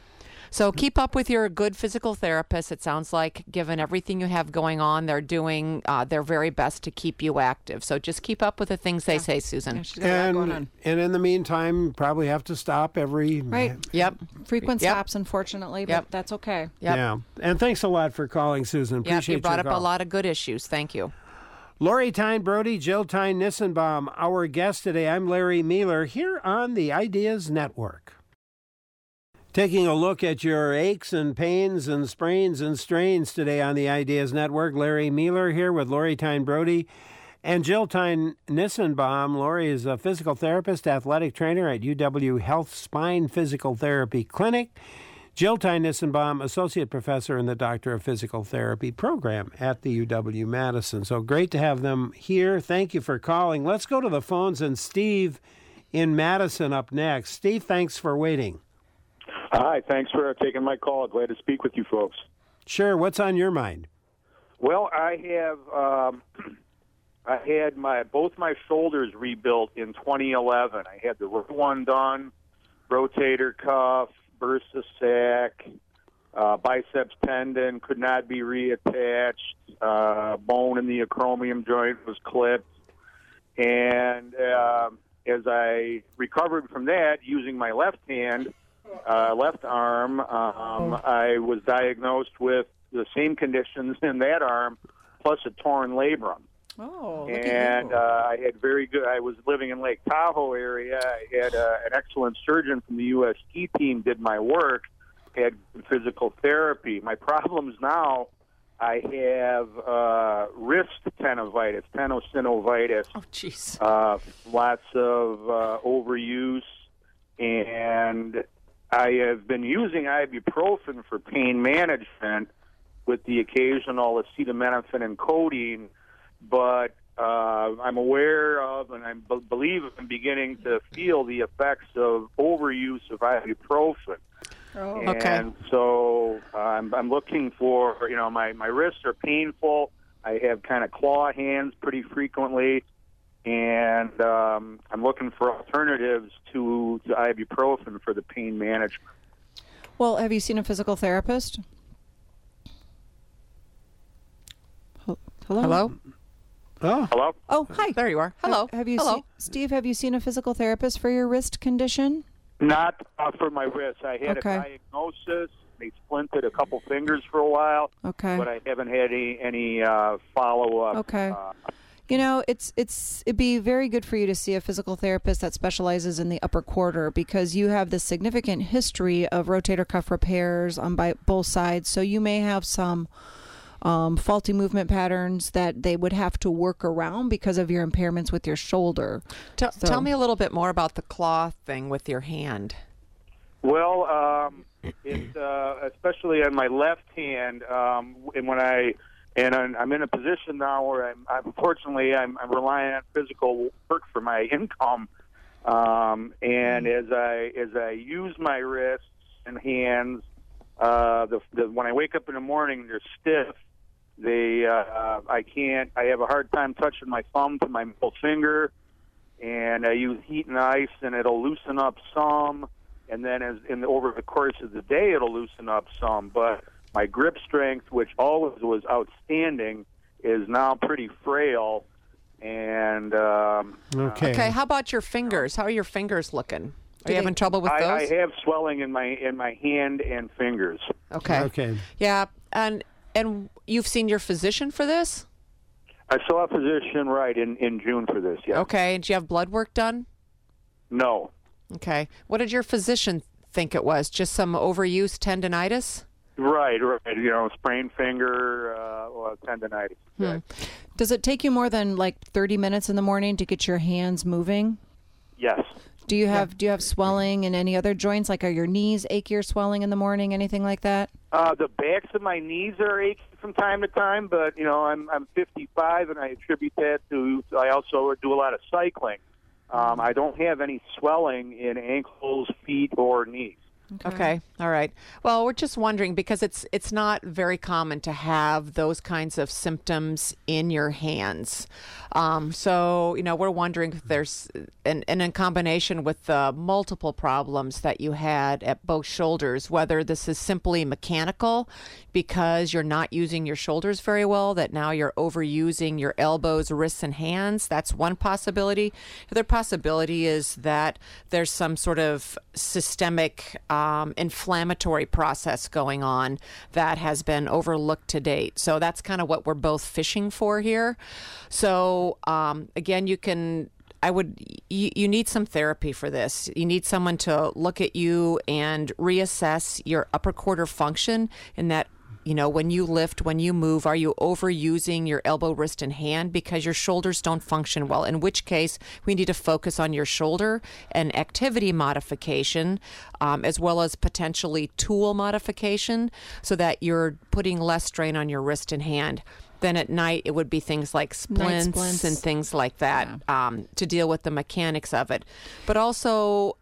So keep up with your good physical therapist. It sounds like, given everything you have going on, they're doing their very best to keep you active. So just keep up with the things they say, Susan. And in the meantime, probably have to stop every... Right. Yep. Frequent stops, unfortunately, but that's okay. Yep. Yeah. And thanks a lot for calling, Susan. Appreciate you brought up your a call. lot of good issues. Thank you. Lori Tyne Brody, Jill Tyne Nissenbaum, our guest today. I'm Larry Mealer here on the Ideas Network. Taking a look at your aches and pains and sprains and strains today on the Ideas Network. Larry Mealer here with Lori Tyne Brody and Jill Tyne Nissenbaum. Lori is a physical therapist, athletic trainer at UW Health Spine Physical Therapy Clinic. Jill Tyne Nissenbaum, associate professor in the Doctor of Physical Therapy program at the UW-Madison. So great to have them here. Thank you for calling. Let's go to the phones, and Steve in Madison up next. Steve, thanks for waiting. Hi, thanks for taking my call. Glad to speak with you folks. Sure. What's on your mind? Well, I had both my shoulders rebuilt in 2011. I had the one done, rotator cuff, bursa sac, biceps tendon could not be reattached, bone in the acromion joint was clipped, and as I recovered from that, using my left hand, left arm, I was diagnosed with the same conditions in that arm, plus a torn labrum. Oh, and I had I was living in Lake Tahoe area. I had an excellent surgeon from the U.S. ski team did my work, had physical therapy. My problems now, I have wrist tenosynovitis. Oh, jeez. Lots of overuse, and I have been using ibuprofen for pain management with the occasional acetaminophen and codeine, but I'm aware of, and I believe I'm beginning to feel the effects of overuse of ibuprofen. Oh, and so I'm looking for, my wrists are painful. I have kind of claw hands pretty frequently, and I'm looking for alternatives to ibuprofen for the pain management. Well, have you seen a physical therapist? Hello? Oh. Hello? Oh, hi. There you are. Hello. Have you Hello. Steve, have you seen a physical therapist for your wrist condition? Not for my wrist. I had a diagnosis. They splinted a couple fingers for a while. Okay. But I haven't had any follow-up. Okay. It'd be very good for you to see a physical therapist that specializes in the upper quarter, because you have this significant history of rotator cuff repairs on both sides. So you may have some faulty movement patterns that they would have to work around because of your impairments with your shoulder. Tell me a little bit more about the claw thing with your hand. Well, it's especially on my left hand, and I'm in a position now where unfortunately I'm relying on physical work for my income, and as I use my wrists and hands, when I wake up in the morning, they're stiff. I have a hard time touching my thumb to my middle finger, and I use heat and ice, and it'll loosen up some, and then over the course of the day, it'll loosen up some. But my grip strength, which always was outstanding, is now pretty frail. And okay, how about your fingers? How are your fingers looking? Are you having trouble with those? I have swelling in my hand and fingers. Okay. Yeah, and you've seen your physician for this? I saw a physician in June for this. Yeah. Okay. Did you have blood work done? No. Okay. What did your physician think it was? Just some overuse tendonitis? Right. Sprained finger, tendonitis. Right. Does it take you more than 30 minutes in the morning to get your hands moving? Yes. Do you have swelling in any other joints? Are your knees achy or swelling in the morning? Anything like that? The backs of my knees are aching from time to time, but I'm 55, and I attribute that to I also do a lot of cycling. I don't have any swelling in ankles, feet, or knees. Okay. All right. Well, we're just wondering because it's not very common to have those kinds of symptoms in your hands. So, we're wondering if there's, and in combination with the multiple problems that you had at both shoulders, whether this is simply mechanical because you're not using your shoulders very well, that now you're overusing your elbows, wrists, and hands. That's one possibility. The other possibility is that there's some sort of systemic inflammatory process going on that has been overlooked to date. So that's kind of what we're both fishing for here. So again, you need some therapy for this. You need someone to look at you and reassess your upper quarter function in that, when you lift, when you move, are you overusing your elbow, wrist, and hand because your shoulders don't function well? In which case, we need to focus on your shoulder and activity modification, as well as potentially tool modification so that you're putting less strain on your wrist and hand. Then at night, it would be things like splints and things like that to deal with the mechanics of it. But also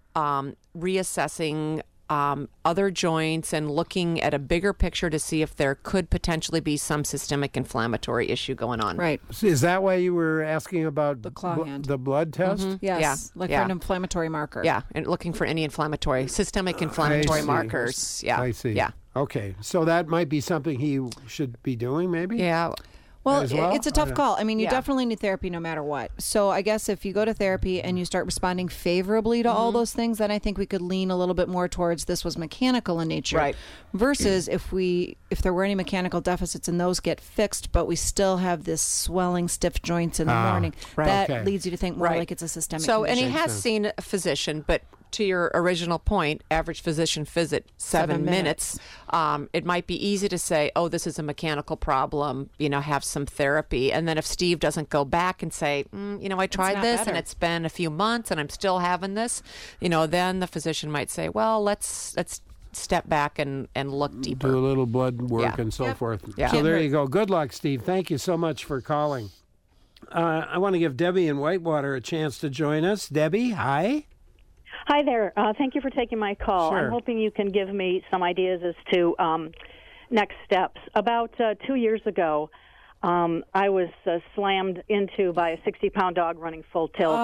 reassessing other joints and looking at a bigger picture to see if there could potentially be some systemic inflammatory issue going on. Right. Is that why you were asking about the claw hand? The blood test? Mm-hmm. Yes. For an inflammatory marker. Yeah, and looking for any systemic inflammatory markers. Yeah. I see. Yeah. Okay. So that might be something he should be doing, maybe? Yeah. Well, it's a tough call. I mean, you definitely need therapy no matter what. So I guess if you go to therapy and you start responding favorably to all those things, then I think we could lean a little bit more towards this was mechanical in nature. Right. Versus if there were any mechanical deficits and those get fixed, but we still have this swelling, stiff joints in the morning, that leads you to think more like it's a systemic condition. And he has seen a physician, but to your original point, average physician visit 7 minutes. It might be easy to say, oh, this is a mechanical problem, have some therapy. And then if Steve doesn't go back and say, I tried this and it's been a few months and I'm still having this, then the physician might say, well, let's step back and look deeper. Do a little blood work and so forth. Yeah. So there you go. Good luck, Steve. Thank you so much for calling. I want to give Debbie in Whitewater a chance to join us. Debbie, hi. Hi there. Thank you for taking my call. Sure. I'm hoping you can give me some ideas as to next steps. About 2 years ago, I was slammed into by a 60-pound dog running full tilt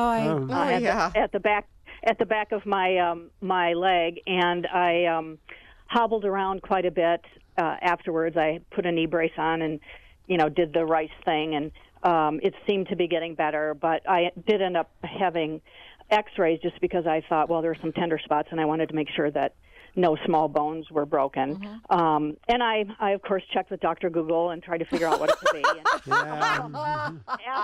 at the back of my leg, and I hobbled around quite a bit afterwards. I put a knee brace on and did the right thing, and it seemed to be getting better. But I did end up having X-rays just because I thought, well, there were some tender spots, and I wanted to make sure that no small bones were broken. And I, of course, checked with Dr. Google and tried to figure out what it could be. And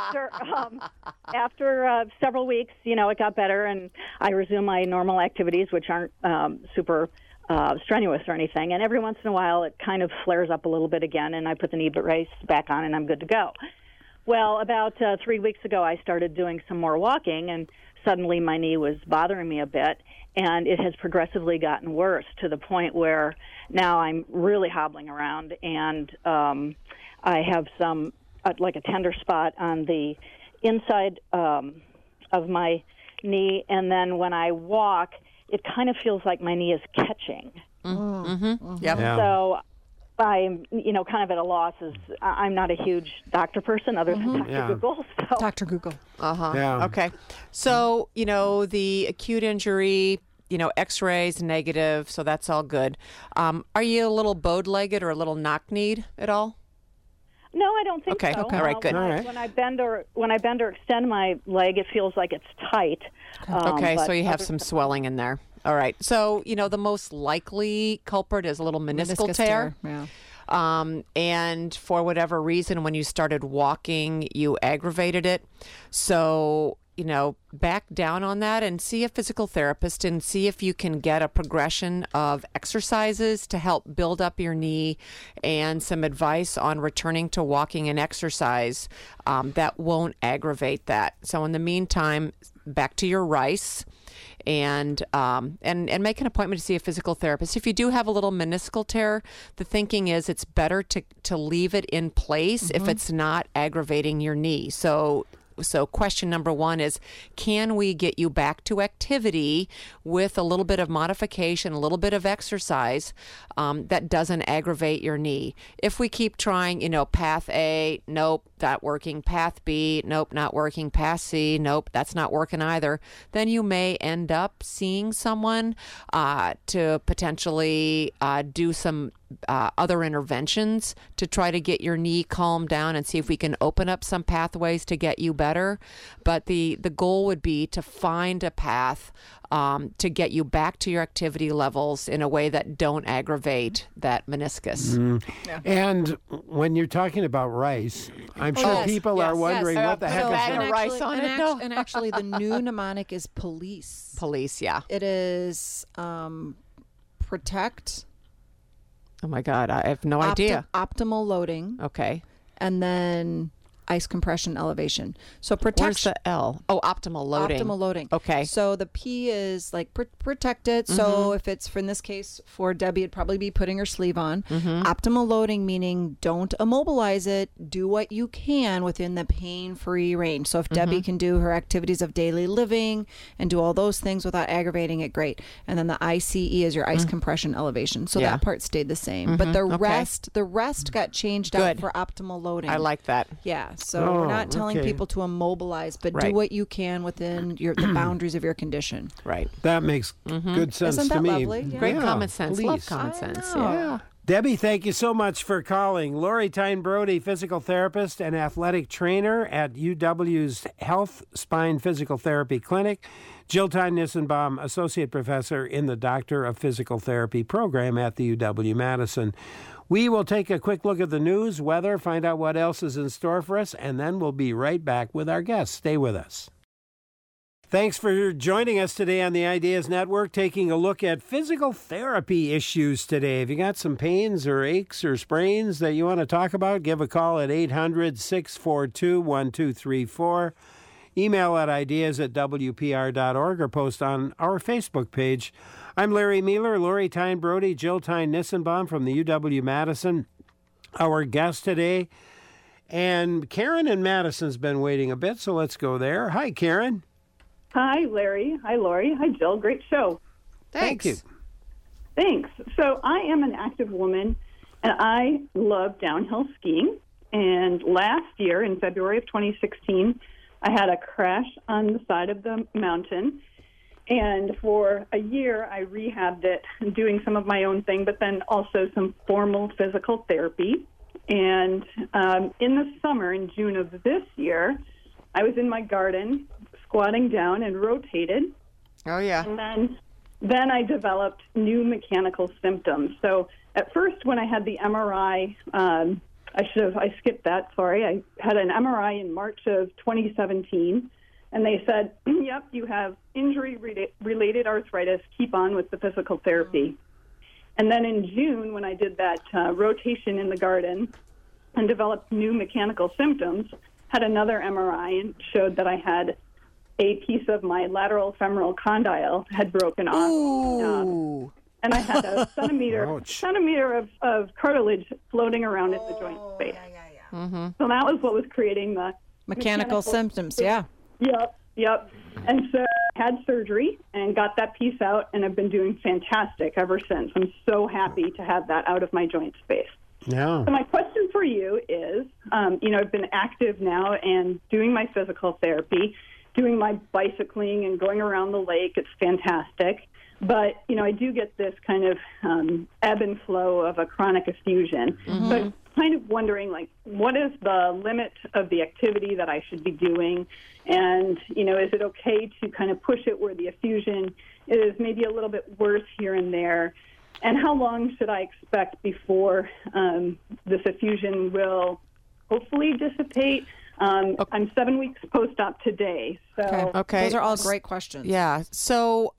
after several weeks, it got better, and I resumed my normal activities, which aren't super strenuous or anything. And every once in a while, it kind of flares up a little bit again, and I put the knee brace back on, and I'm good to go. Well, about 3 weeks ago, I started doing some more walking, and suddenly my knee was bothering me a bit, and it has progressively gotten worse to the point where now I'm really hobbling around, and I have some, like a tender spot on the inside of my knee, and then when I walk, it kind of feels like my knee is catching. Yep. So I'm, kind of at a loss. I'm not a huge doctor person other than Dr. Google. So. Dr. Google. Yeah. Okay. So, the acute injury, X-rays negative, so that's all good. Are you a little bowed-legged or a little knock-kneed at all? No, I don't think so. Okay. All right, good. When I bend or extend my leg, it feels like it's tight. So you have some swelling in there. All right. So, the most likely culprit is a little meniscal tear. Yeah. And for whatever reason, when you started walking, you aggravated it. So, back down on that and see a physical therapist and see if you can get a progression of exercises to help build up your knee and some advice on returning to walking and exercise that won't aggravate that. So in the meantime, back to your rice. And make an appointment to see a physical therapist. If you do have a little meniscal tear, the thinking is it's better to leave it in place if it's not aggravating your knee. So So question number one is, can we get you back to activity with a little bit of modification, a little bit of exercise that doesn't aggravate your knee? If we keep trying, path A, nope, not working. Path B, nope, not working. Path C, nope, that's not working either. Then you may end up seeing someone to potentially do some other interventions to try to get your knee calmed down and see if we can open up some pathways to get you better. But the goal would be to find a path to get you back to your activity levels in a way that don't aggravate that meniscus. Yeah. And when you're talking about rice, I'm sure people are wondering what the heck is that? Rice on it. And actually, the new mnemonic is police. Police, yeah. It is protect. Oh my God, I have no idea. Optimal loading. Okay. And then ice compression elevation. So protection. Where's the L? Oh, optimal loading. Optimal loading. Okay. So the P is like protect it. So if it's, for in this case, for Debbie, it'd probably be putting her sleeve on. Optimal loading, meaning don't immobilize it. Do what you can within the pain-free range. So if Debbie can do her activities of daily living and do all those things without aggravating it, great. And then the ICE is your ice compression elevation. So that part stayed the same. But the rest got changed out for optimal loading. I like that. Yeah. So we're not telling people to immobilize, but do what you can within the boundaries of your condition. Right. That makes good sense Isn't that to me. lovely? Yeah. Great common sense. Please. Love common sense. Yeah. Debbie, thank you so much for calling. Lori Tyne Brody, physical therapist and athletic trainer at UW's Health Spine Physical Therapy Clinic. Jill Tyne Nissenbaum, associate professor in the Doctor of Physical Therapy program at the UW-Madison. We will take a quick look at the news, weather, find out what else is in store for us, and then we'll be right back with our guests. Stay with us. Thanks for joining us today on the Ideas Network, taking a look at physical therapy issues today. If you got some pains or aches or sprains that you want to talk about, give a call at 800-642-1234. Email at ideas@wpr.org or post on our Facebook page. I'm Larry Mealer, Lori Tyne Brody, Jill Tyne Nissenbaum from the UW-Madison, our guest today. And Karen in Madison's been waiting a bit, so let's go there. Hi, Karen. Hi, Larry. Hi, Lori. Hi, Jill. Great show. Thank you. Thanks. So I am an active woman, and I love downhill skiing. And last year, in February of 2016, I had a crash on the side of the mountain. And for a year, I rehabbed it, doing some of my own thing, but then also some formal physical therapy. And in the summer, in June of this year, I was in my garden, squatting down and rotated. Oh, yeah. And then I developed new mechanical symptoms. So at first, when I had the MRI, I skipped that, sorry. I had an MRI in March of 2017. And they said, yep, you have injury-related arthritis. Keep on with the physical therapy. And then in June, when I did that rotation in the garden and developed new mechanical symptoms, had another MRI and showed that I had a piece of my lateral femoral condyle had broken off. And I had a centimeter of cartilage floating around in the joint space. So that was what was creating the mechanical symptoms, yeah. Yep. And so I had surgery and got that piece out, and I've been doing fantastic ever since. I'm so happy to have that out of my joint space. Yeah. So my question for you is, I've been active now and doing my physical therapy, doing my bicycling and going around the lake. It's fantastic. But, I do get this kind of ebb and flow of a chronic effusion. But kind of wondering, what is the limit of the activity that I should be doing? And, is it okay to kind of push it where the effusion is maybe a little bit worse here and there? And how long should I expect before this effusion will hopefully dissipate? I'm 7 weeks post-op today. So Okay. Those are all great questions. Yeah. So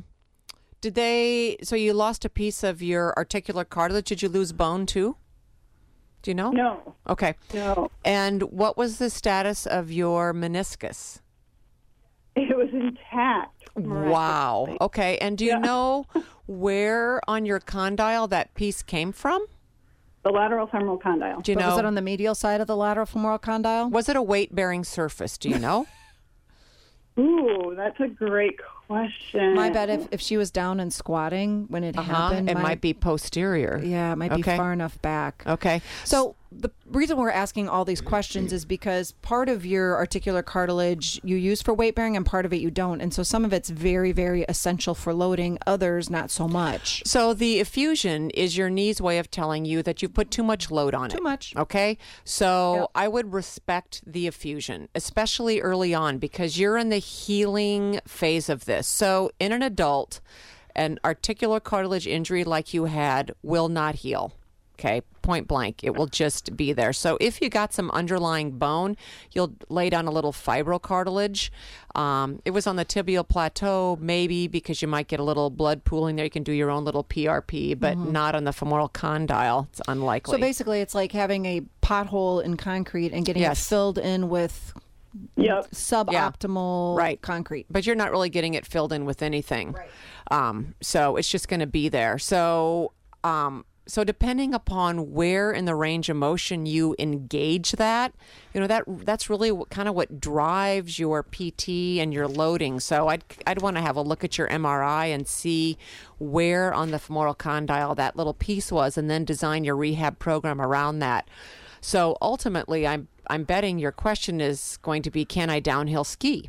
so you lost a piece of your articular cartilage. Did you lose bone too? Do you know? No. Okay. No. And what was the status of your meniscus? It was intact. Wow. Okay. And do you know where on your condyle that piece came from? The lateral femoral condyle. Do you know? Was it on the medial side of the lateral femoral condyle? Was it a weight-bearing surface? Do you know? Ooh, that's a great question. My bet if she was down and squatting when it happened. It might be posterior. Yeah, it might be far enough back. Okay. So the reason we're asking all these questions is because part of your articular cartilage you use for weight bearing and part of it you don't. And so some of it's very, very essential for loading, others not so much. So the effusion is your knee's way of telling you that you've put too much load on it. Too much. Okay? So I would respect the effusion, especially early on, because you're in the healing phase of this. So in an adult, an articular cartilage injury like you had will not heal. Okay, point blank. It will just be there. So if you got some underlying bone, you'll lay down a little fibrocartilage. It was on the tibial plateau, maybe because you might get a little blood pooling there. You can do your own little PRP, but not on the femoral condyle. It's unlikely. So basically, it's like having a pothole in concrete and getting it filled in with suboptimal concrete. But you're not really getting it filled in with anything. Right. So it's just going to be there. So depending upon where in the range of motion you engage that, that's really kind of what drives your PT and your loading. So I'd want to have a look at your MRI and see where on the femoral condyle that little piece was, and then design your rehab program around that. So ultimately, I'm betting your question is going to be, can I downhill ski?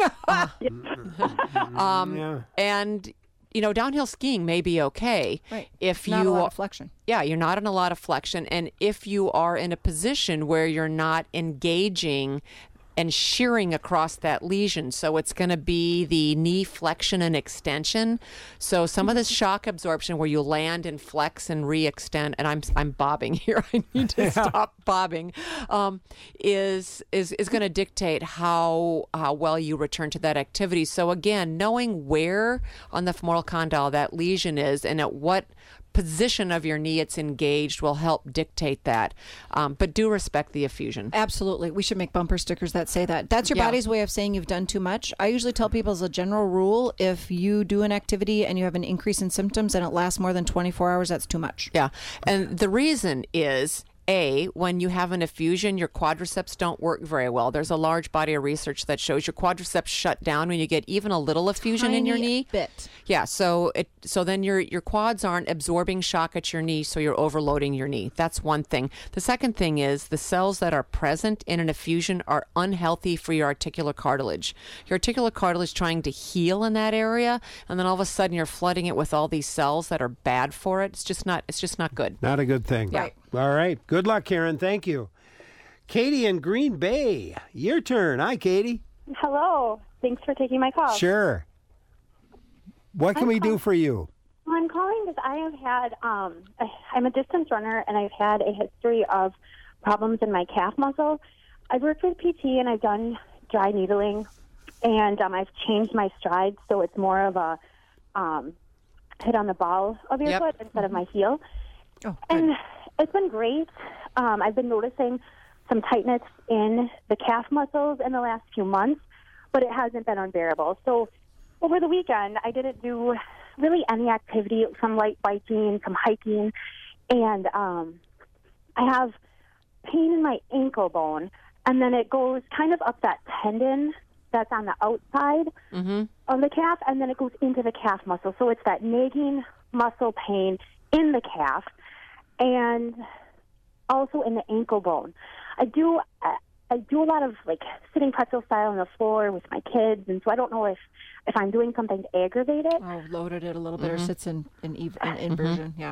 And downhill skiing may be okay if not you a lot of flexion. Yeah, you're not in a lot of flexion, and if you are in a position where you're not engaging and shearing across that lesion. So it's going to be the knee flexion and extension. So some of this shock absorption where you land and flex and re-extend, and I'm bobbing here. I need to stop bobbing. Is going to dictate how well you return to that activity. So again, knowing where on the femoral condyle that lesion is and at what position of your knee it's engaged will help dictate that. But do respect the effusion. Absolutely. We should make bumper stickers that say that. That's your body's way of saying you've done too much. I usually tell people as a general rule, if you do an activity and you have an increase in symptoms and it lasts more than 24 hours, that's too much. Yeah. And the reason is, when you have an effusion, your quadriceps don't work very well. There's a large body of research that shows your quadriceps shut down when you get even a little effusion in your knee. Bit. Yeah, so then your quads aren't absorbing shock at your knee, so you're overloading your knee. That's one thing. The second thing is the cells that are present in an effusion are unhealthy for your articular cartilage. Your articular cartilage is trying to heal in that area, and then all of a sudden you're flooding it with all these cells that are bad for it. It's just not good. Not a good thing. Right. All right. Good luck, Karen. Thank you. Katie in Green Bay, your turn. Hi, Katie. Hello. Thanks for taking my call. Sure. What can we do for you? I'm calling because I have had, I'm a distance runner, and I've had a history of problems in my calf muscle. I've worked with PT, and I've done dry needling, and I've changed my stride, so it's more of a hit on the ball of your foot instead of my heel. Oh, and it's been great. I've been noticing some tightness in the calf muscles in the last few months, but it hasn't been unbearable. So over the weekend, I didn't do really any activity, some light biking, some hiking, and I have pain in my ankle bone, and then it goes kind of up that tendon that's on the outside of the calf, and then it goes into the calf muscle. So it's that nagging muscle pain in the calf, and also in the ankle bone. I do a lot of like sitting pretzel style on the floor with my kids, and so I don't know if I'm doing something to aggravate it. Oh, loaded it a little bit, or sits in inversion. Yeah.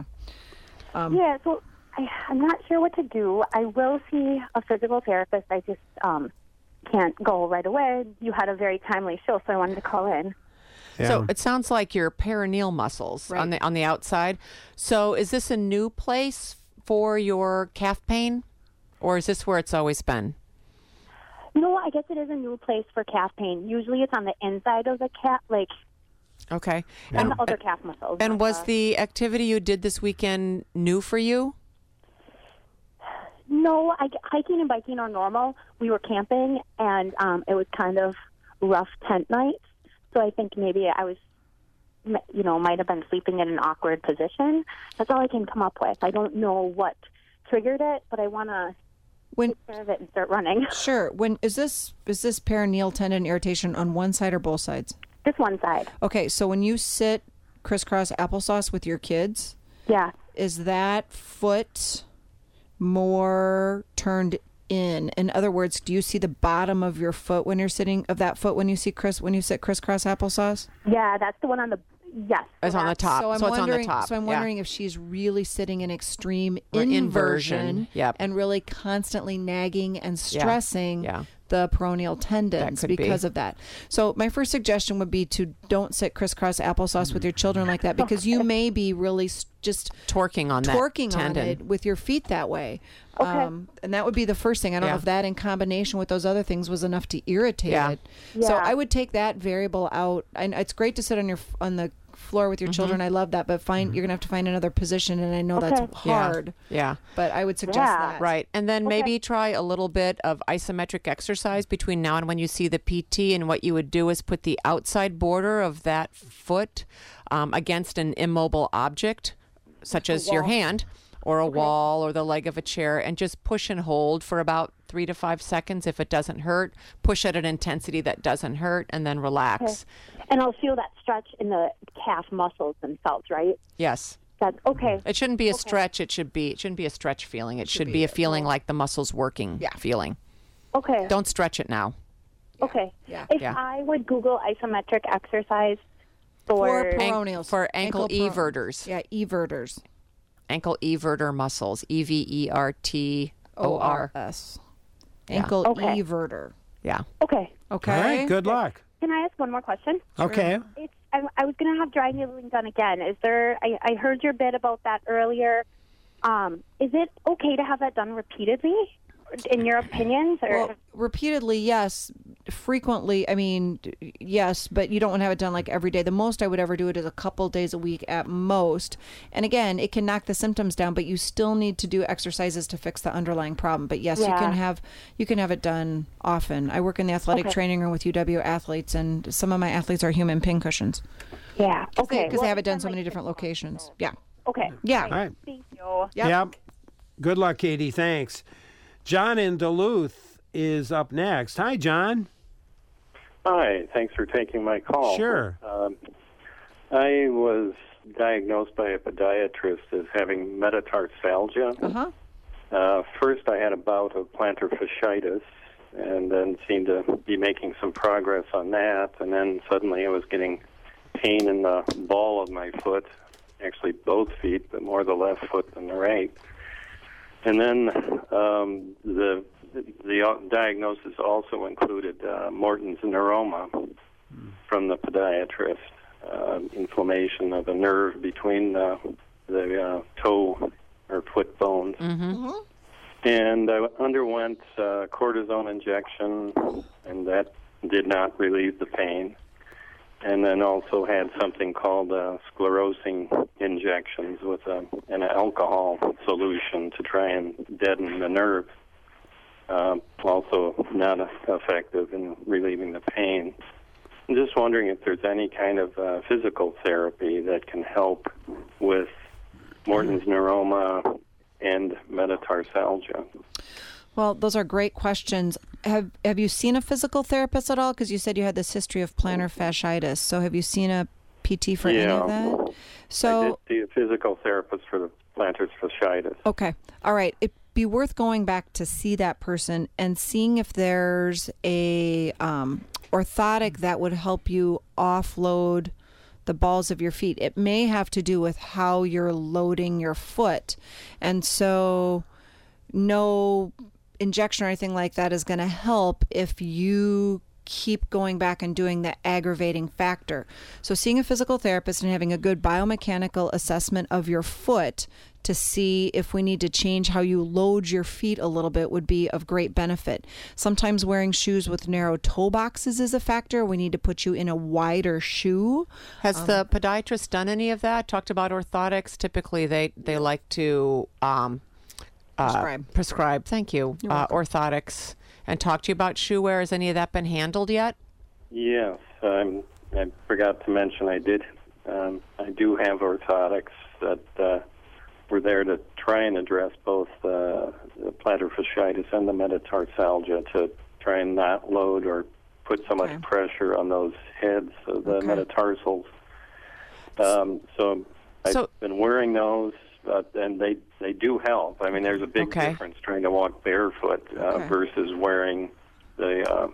So I'm not sure what to do. I will see a physical therapist. I just can't go right away. You had a very timely show, so I wanted to call in. Yeah. So it sounds like your perineal muscles on the outside. So is this a new place for your calf pain, or is this where it's always been? No, I guess it is a new place for calf pain. Usually it's on the inside of the calf, okay, and the other calf muscles. And was the activity you did this weekend new for you? No, hiking and biking are normal. We were camping, and it was kind of rough tent nights. So I think maybe I was, might have been sleeping in an awkward position. That's all I can come up with. I don't know what triggered it, but I want to take care of it and start running. Sure. Is this perineal tendon irritation on one side or both sides? Just one side. Okay, so when you sit crisscross applesauce with your kids, is that foot more turned in? In other words, do you see the bottom of your foot when you're sitting when you sit crisscross applesauce? Yeah, that's the one on the It's on the top. So it's on the top. So I'm wondering if she's really sitting in extreme inversion and really constantly nagging and stressing the peroneal tendons because of that. So my first suggestion would be to don't sit crisscross applesauce with your children like that, because you may be really just torquing on it with your feet that way. Okay. And that would be the first thing. I don't know if that in combination with those other things was enough to irritate it. So I would take that variable out. And it's great to sit on the floor with your children. I love that, but you're gonna have to find another position, and I know that's hard. But I would suggest that. Right. And then maybe try a little bit of isometric exercise between now and when you see the PT. And what you would do is put the outside border of that foot against an immobile object, such as your hand or a wall or the leg of a chair, and just push and hold for about 3 to 5 seconds. If it doesn't hurt, push at an intensity that doesn't hurt, and then relax. Okay. And I'll feel that stretch in the calf muscles themselves, right? Yes. That's okay. It shouldn't be a stretch. It shouldn't be a stretch feeling. It should be a feeling like the muscle's working feeling. Okay. Don't stretch it now. Okay. If I would Google isometric exercise for peroneals, for ankle everters. Everters. Ankle everter muscles. EVERTORS. Ankle everter. Yeah. Okay. All right. Good luck. Can I ask one more question? Okay. I was going to have dry needling done again. Is there? I heard your bit about that earlier. Is it okay to have that done repeatedly, in your opinions? Or? Well, repeatedly, yes. Frequently, I mean, yes, but you don't want to have it done like every day. The most I would ever do it is a couple days a week at most. And again, it can knock the symptoms down, but you still need to do exercises to fix the underlying problem. But yes, you can have it done often. I work in the athletic training room with UW athletes, and some of my athletes are human pin cushions. Yeah. Okay. Because they have it done so many different locations. Yeah. Okay. Yeah. All right. Thank you. Yep. Good luck, Katie. Thanks. John in Duluth is up next. Hi, John. Hi. Thanks for taking my call. Sure. I was diagnosed by a podiatrist as having metatarsalgia. First, I had a bout of plantar fasciitis, and then seemed to be making some progress on that. And then suddenly I was getting pain in the ball of my foot, actually both feet, but more the left foot than the right. And then the diagnosis also included Morton's neuroma from the podiatrist, inflammation of a nerve between the toe or foot bones. And I underwent cortisone injection, and that did not relieve the pain. And then also had something called sclerosing injections with an alcohol solution to try and deaden the nerve. Also not effective in relieving the pain. I'm just wondering if there's any kind of physical therapy that can help with Morton's neuroma and metatarsalgia. Well, those are great questions. Have you seen a physical therapist at all? Because you said you had this history of plantar fasciitis. So have you seen a PT for any of that? So I did see a physical therapist for the plantar fasciitis. Okay. All right. It'd be worth going back to see that person and seeing if there's a orthotic that would help you offload the balls of your feet. It may have to do with how you're loading your foot. And so no injection or anything like that is going to help if you keep going back and doing the aggravating factor. So seeing a physical therapist and having a good biomechanical assessment of your foot to see if we need to change how you load your feet a little bit would be of great benefit. Sometimes wearing shoes with narrow toe boxes is a factor. We need to put you in a wider shoe. Has the podiatrist done any of that? Talked about orthotics. Typically they like to prescribe. Thank you. Orthotics, and talk to you about shoe wear. Has any of that been handled yet? Yes, I forgot to mention I do have orthotics that we're there to try and address both the plantar fasciitis and the metatarsalgia to try and not load or put so much pressure on those heads of the metatarsals. So I've been wearing those, and they do help. I mean, there's a big difference trying to walk barefoot versus wearing the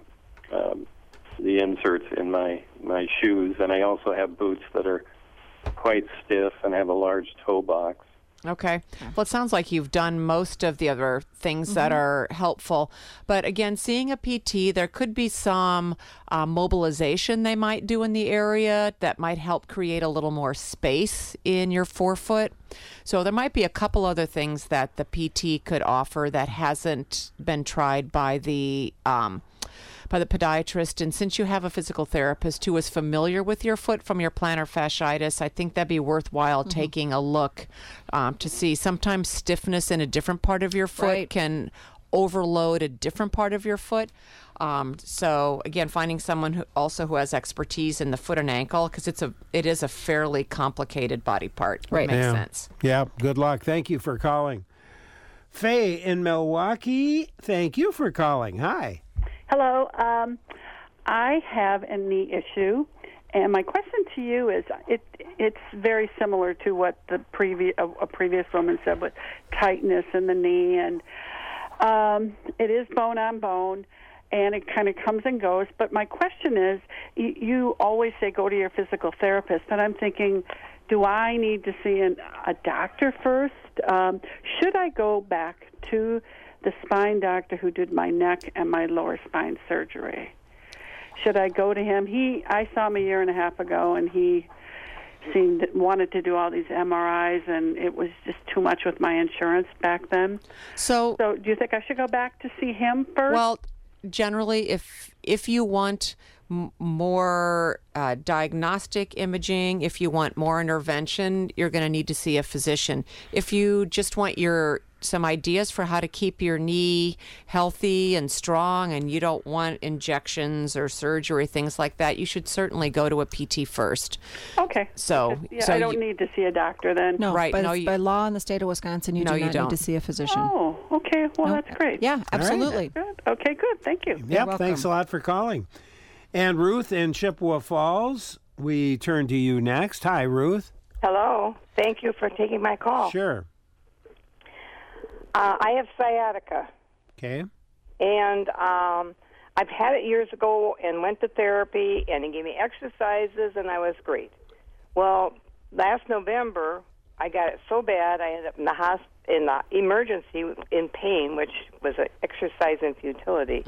inserts in my shoes. And I also have boots that are quite stiff and have a large toe box. Okay. Well, it sounds like you've done most of the other things that are helpful. But again, seeing a PT, there could be some mobilization they might do in the area that might help create a little more space in your forefoot. So there might be a couple other things that the PT could offer that hasn't been tried by the podiatrist. And since you have a physical therapist who is familiar with your foot from your plantar fasciitis, I think that'd be worthwhile taking a look to see. Sometimes stiffness in a different part of your foot can overload a different part of your foot. So again, finding someone who has expertise in the foot and ankle, because it is a fairly complicated body part. Right. Makes sense. Yeah. Good luck. Thank you for calling. Faye in Milwaukee, thank you for calling. Hi. Hello. I have a knee issue, and my question to you is: it's very similar to what the previous woman said with tightness in the knee, and it is bone on bone, and it kind of comes and goes. But my question is: you always say go to your physical therapist, and I'm thinking, do I need to see a doctor first? Should I go back to the spine doctor who did my neck and my lower spine surgery? Should I go to him? I saw him a year and a half ago, and he wanted to do all these MRIs, and it was just too much with my insurance back then. So do you think I should go back to see him first? Well, generally, if you want more diagnostic imaging, if you want more intervention, you're going to need to see a physician. If you just want some ideas for how to keep your knee healthy and strong, and you don't want injections or surgery, things like that, you should certainly go to a PT first. Okay. So I don't need to see a doctor then. No, right? By law in the state of Wisconsin, you do not need to see a physician. Oh, okay. Well, that's great. Yeah, absolutely. Good. Okay, good. Thank you. Yep. Thanks a lot for calling. And Ruth in Chippewa Falls, we turn to you next. Hi, Ruth. Hello. Thank you for taking my call. Sure. I have sciatica. Okay. And I've had it years ago and went to therapy, and he gave me exercises, and I was great. Well, last November, I got it so bad, I ended up in the emergency in pain, which was an exercise in futility.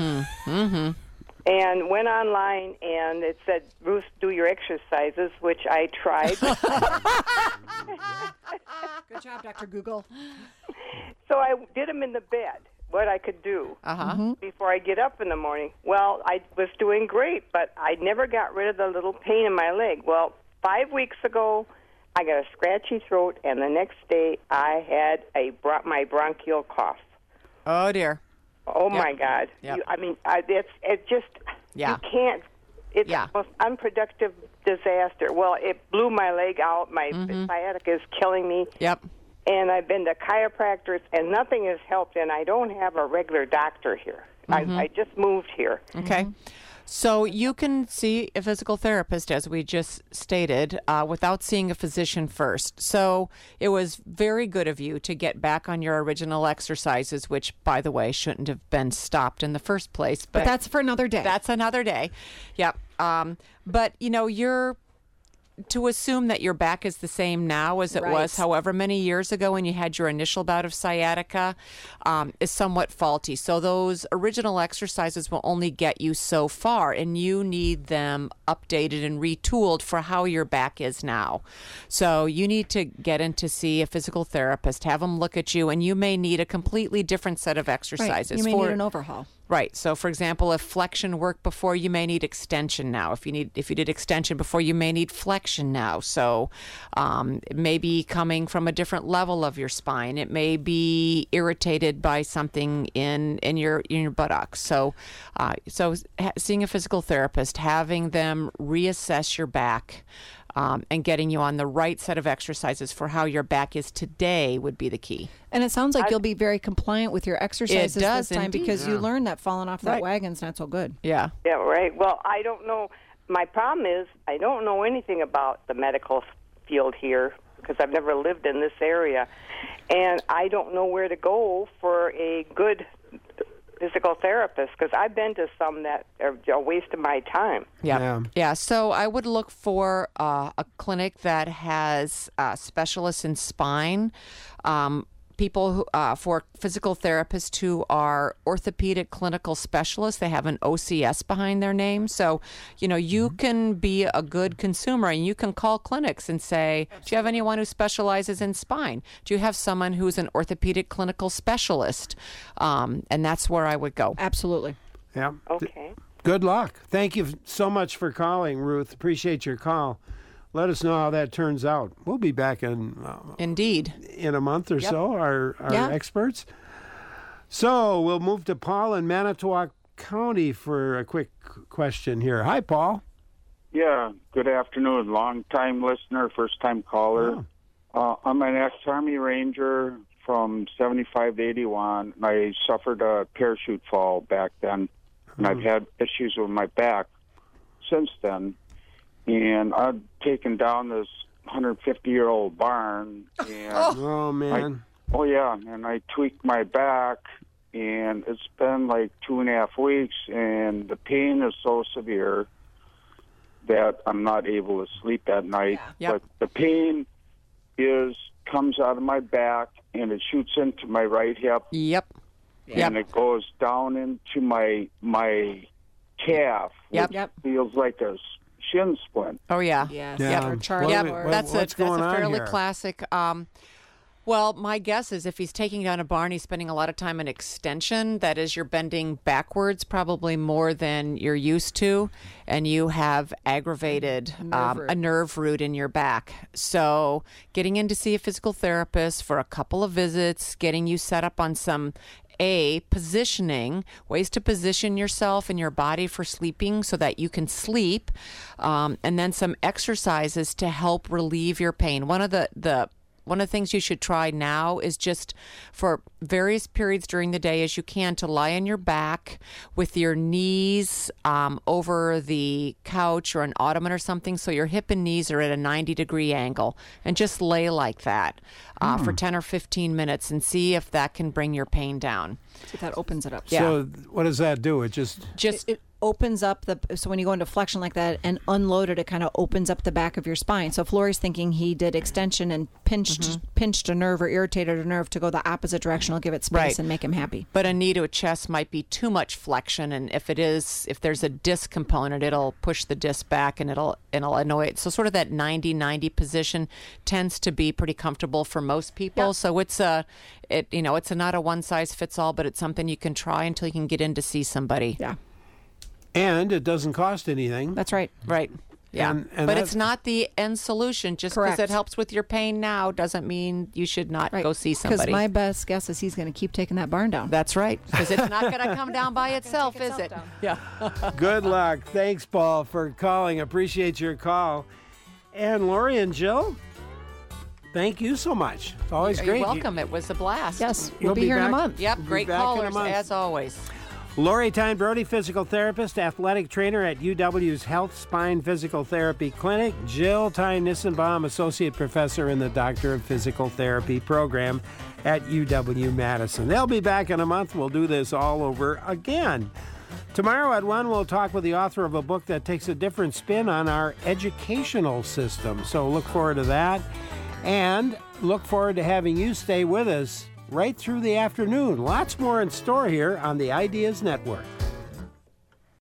And went online, and it said, Ruth, do your exercises, which I tried. Good job, Dr. Google. So I did them in the bed, what I could do before I get up in the morning. Well, I was doing great, but I never got rid of the little pain in my leg. Well, 5 weeks ago, I got a scratchy throat, and the next day I had my bronchial cough. Oh, dear. Oh, my God. Yep. You can't. It's the most unproductive disaster. Well, it blew my leg out. My sciatica is killing me. Yep. And I've been to chiropractors, and nothing has helped, and I don't have a regular doctor here. I just moved here. Okay. So you can see a physical therapist, as we just stated, without seeing a physician first. So it was very good of you to get back on your original exercises, which, by the way, shouldn't have been stopped in the first place. But that's for another day. That's another day. Yep. But, to assume that your back is the same now as it was however many years ago when you had your initial bout of sciatica is somewhat faulty. So those original exercises will only get you so far, and you need them updated and retooled for how your back is now. So you need to get in to see a physical therapist, have them look at you, and you may need a completely different set of exercises. Right. You may need an overhaul. Right. So, for example, if flexion worked before, you may need extension now. If you did extension before, you may need flexion now. So, it may be coming from a different level of your spine. It may be irritated by something in your buttocks. So, seeing a physical therapist, having them reassess your back, and getting you on the right set of exercises for how your back is today would be the key. And it sounds like you'll be very compliant with your exercises this time indeed. because you learned that falling off that wagon's not so good. Yeah. Yeah, right. Well, I don't know. My problem is I don't know anything about the medical field here because I've never lived in this area. And I don't know where to go for a good physical therapist because I've been to some that are a waste of my time. Yeah. So I would look for a clinic that has specialists in spine, people who, for physical therapists who are orthopedic clinical specialists. They have an OCS behind their name. So, you can be a good consumer and you can call clinics and say, do you have anyone who specializes in spine? Do you have someone who's an orthopedic clinical specialist? And that's where I would go. Absolutely. Yeah. Okay. Good luck. Thank you so much for calling, Ruth. Appreciate your call. Let us know how that turns out. We'll be back in a month or so, our experts. So we'll move to Paul in Manitowoc County for a quick question here. Hi, Paul. Yeah, good afternoon. Long-time listener, first-time caller. I'm an ex-Army Ranger from 75 to 81. And I suffered a parachute fall back then, and I've had issues with my back since then. And I've taken down this 150-year-old barn. And oh, man. And I tweaked my back, and it's been like 2.5 weeks, and the pain is so severe that I'm not able to sleep at night. But the pain comes out of my back, and it shoots into my right hip. And it goes down into my calf, which feels like a shin splint. Oh, yeah. Yes. That's a fairly here? classic. Well, my guess is if he's taking down a barn, he's spending a lot of time in extension. That is, you're bending backwards probably more than you're used to, and you have aggravated a nerve root in your back. So getting in to see a physical therapist for a couple of visits, getting you set up on some positioning, ways to position yourself and your body for sleeping so that you can sleep, and then some exercises to help relieve your pain. One of the things you should try now is just for various periods during the day as you can to lie on your back with your knees over the couch or an ottoman or something so your hip and knees are at a 90-degree angle, and just lay like that for 10 or 15 minutes and see if that can bring your pain down. So that opens it up. So what does that do? It just it opens up so when you go into flexion like that and unload it kind of opens up the back of your spine. So if Lori's thinking he did extension and pinched a nerve or irritated a nerve to go the opposite direction, it'll give it space and make him happy. But a knee to a chest might be too much flexion, and if there's a disc component, it'll push the disc back and it'll annoy it. So sort of that 90-90 position tends to be pretty comfortable for most people. So it's not a one size fits all, but it's something you can try until you can get in to see somebody. Yeah. And it doesn't cost anything. That's right. Right. Yeah. And but it's not the end solution. Just because it helps with your pain now doesn't mean you should not go see somebody. Because my best guess is he's going to keep taking that barn down. That's right. Because it's not going to come down by itself, is it? Yeah. Good luck. Thanks, Paul, for calling. Appreciate your call. And Lori and Jill, thank you so much. It's always great. You're welcome. It was a blast. Yes. We'll be here in a month. Yep. Great callers, as always. Lori Tyne Brody, physical therapist, athletic trainer at UW's Health Spine Physical Therapy Clinic. Jill Tyne Nissenbaum, associate professor in the Doctor of Physical Therapy program at UW-Madison. They'll be back in a month. We'll do this all over again. Tomorrow at 1, we'll talk with the author of a book that takes a different spin on our educational system. So look forward to that. And look forward to having you stay with us right through the afternoon. Lots more in store here on the Ideas Network.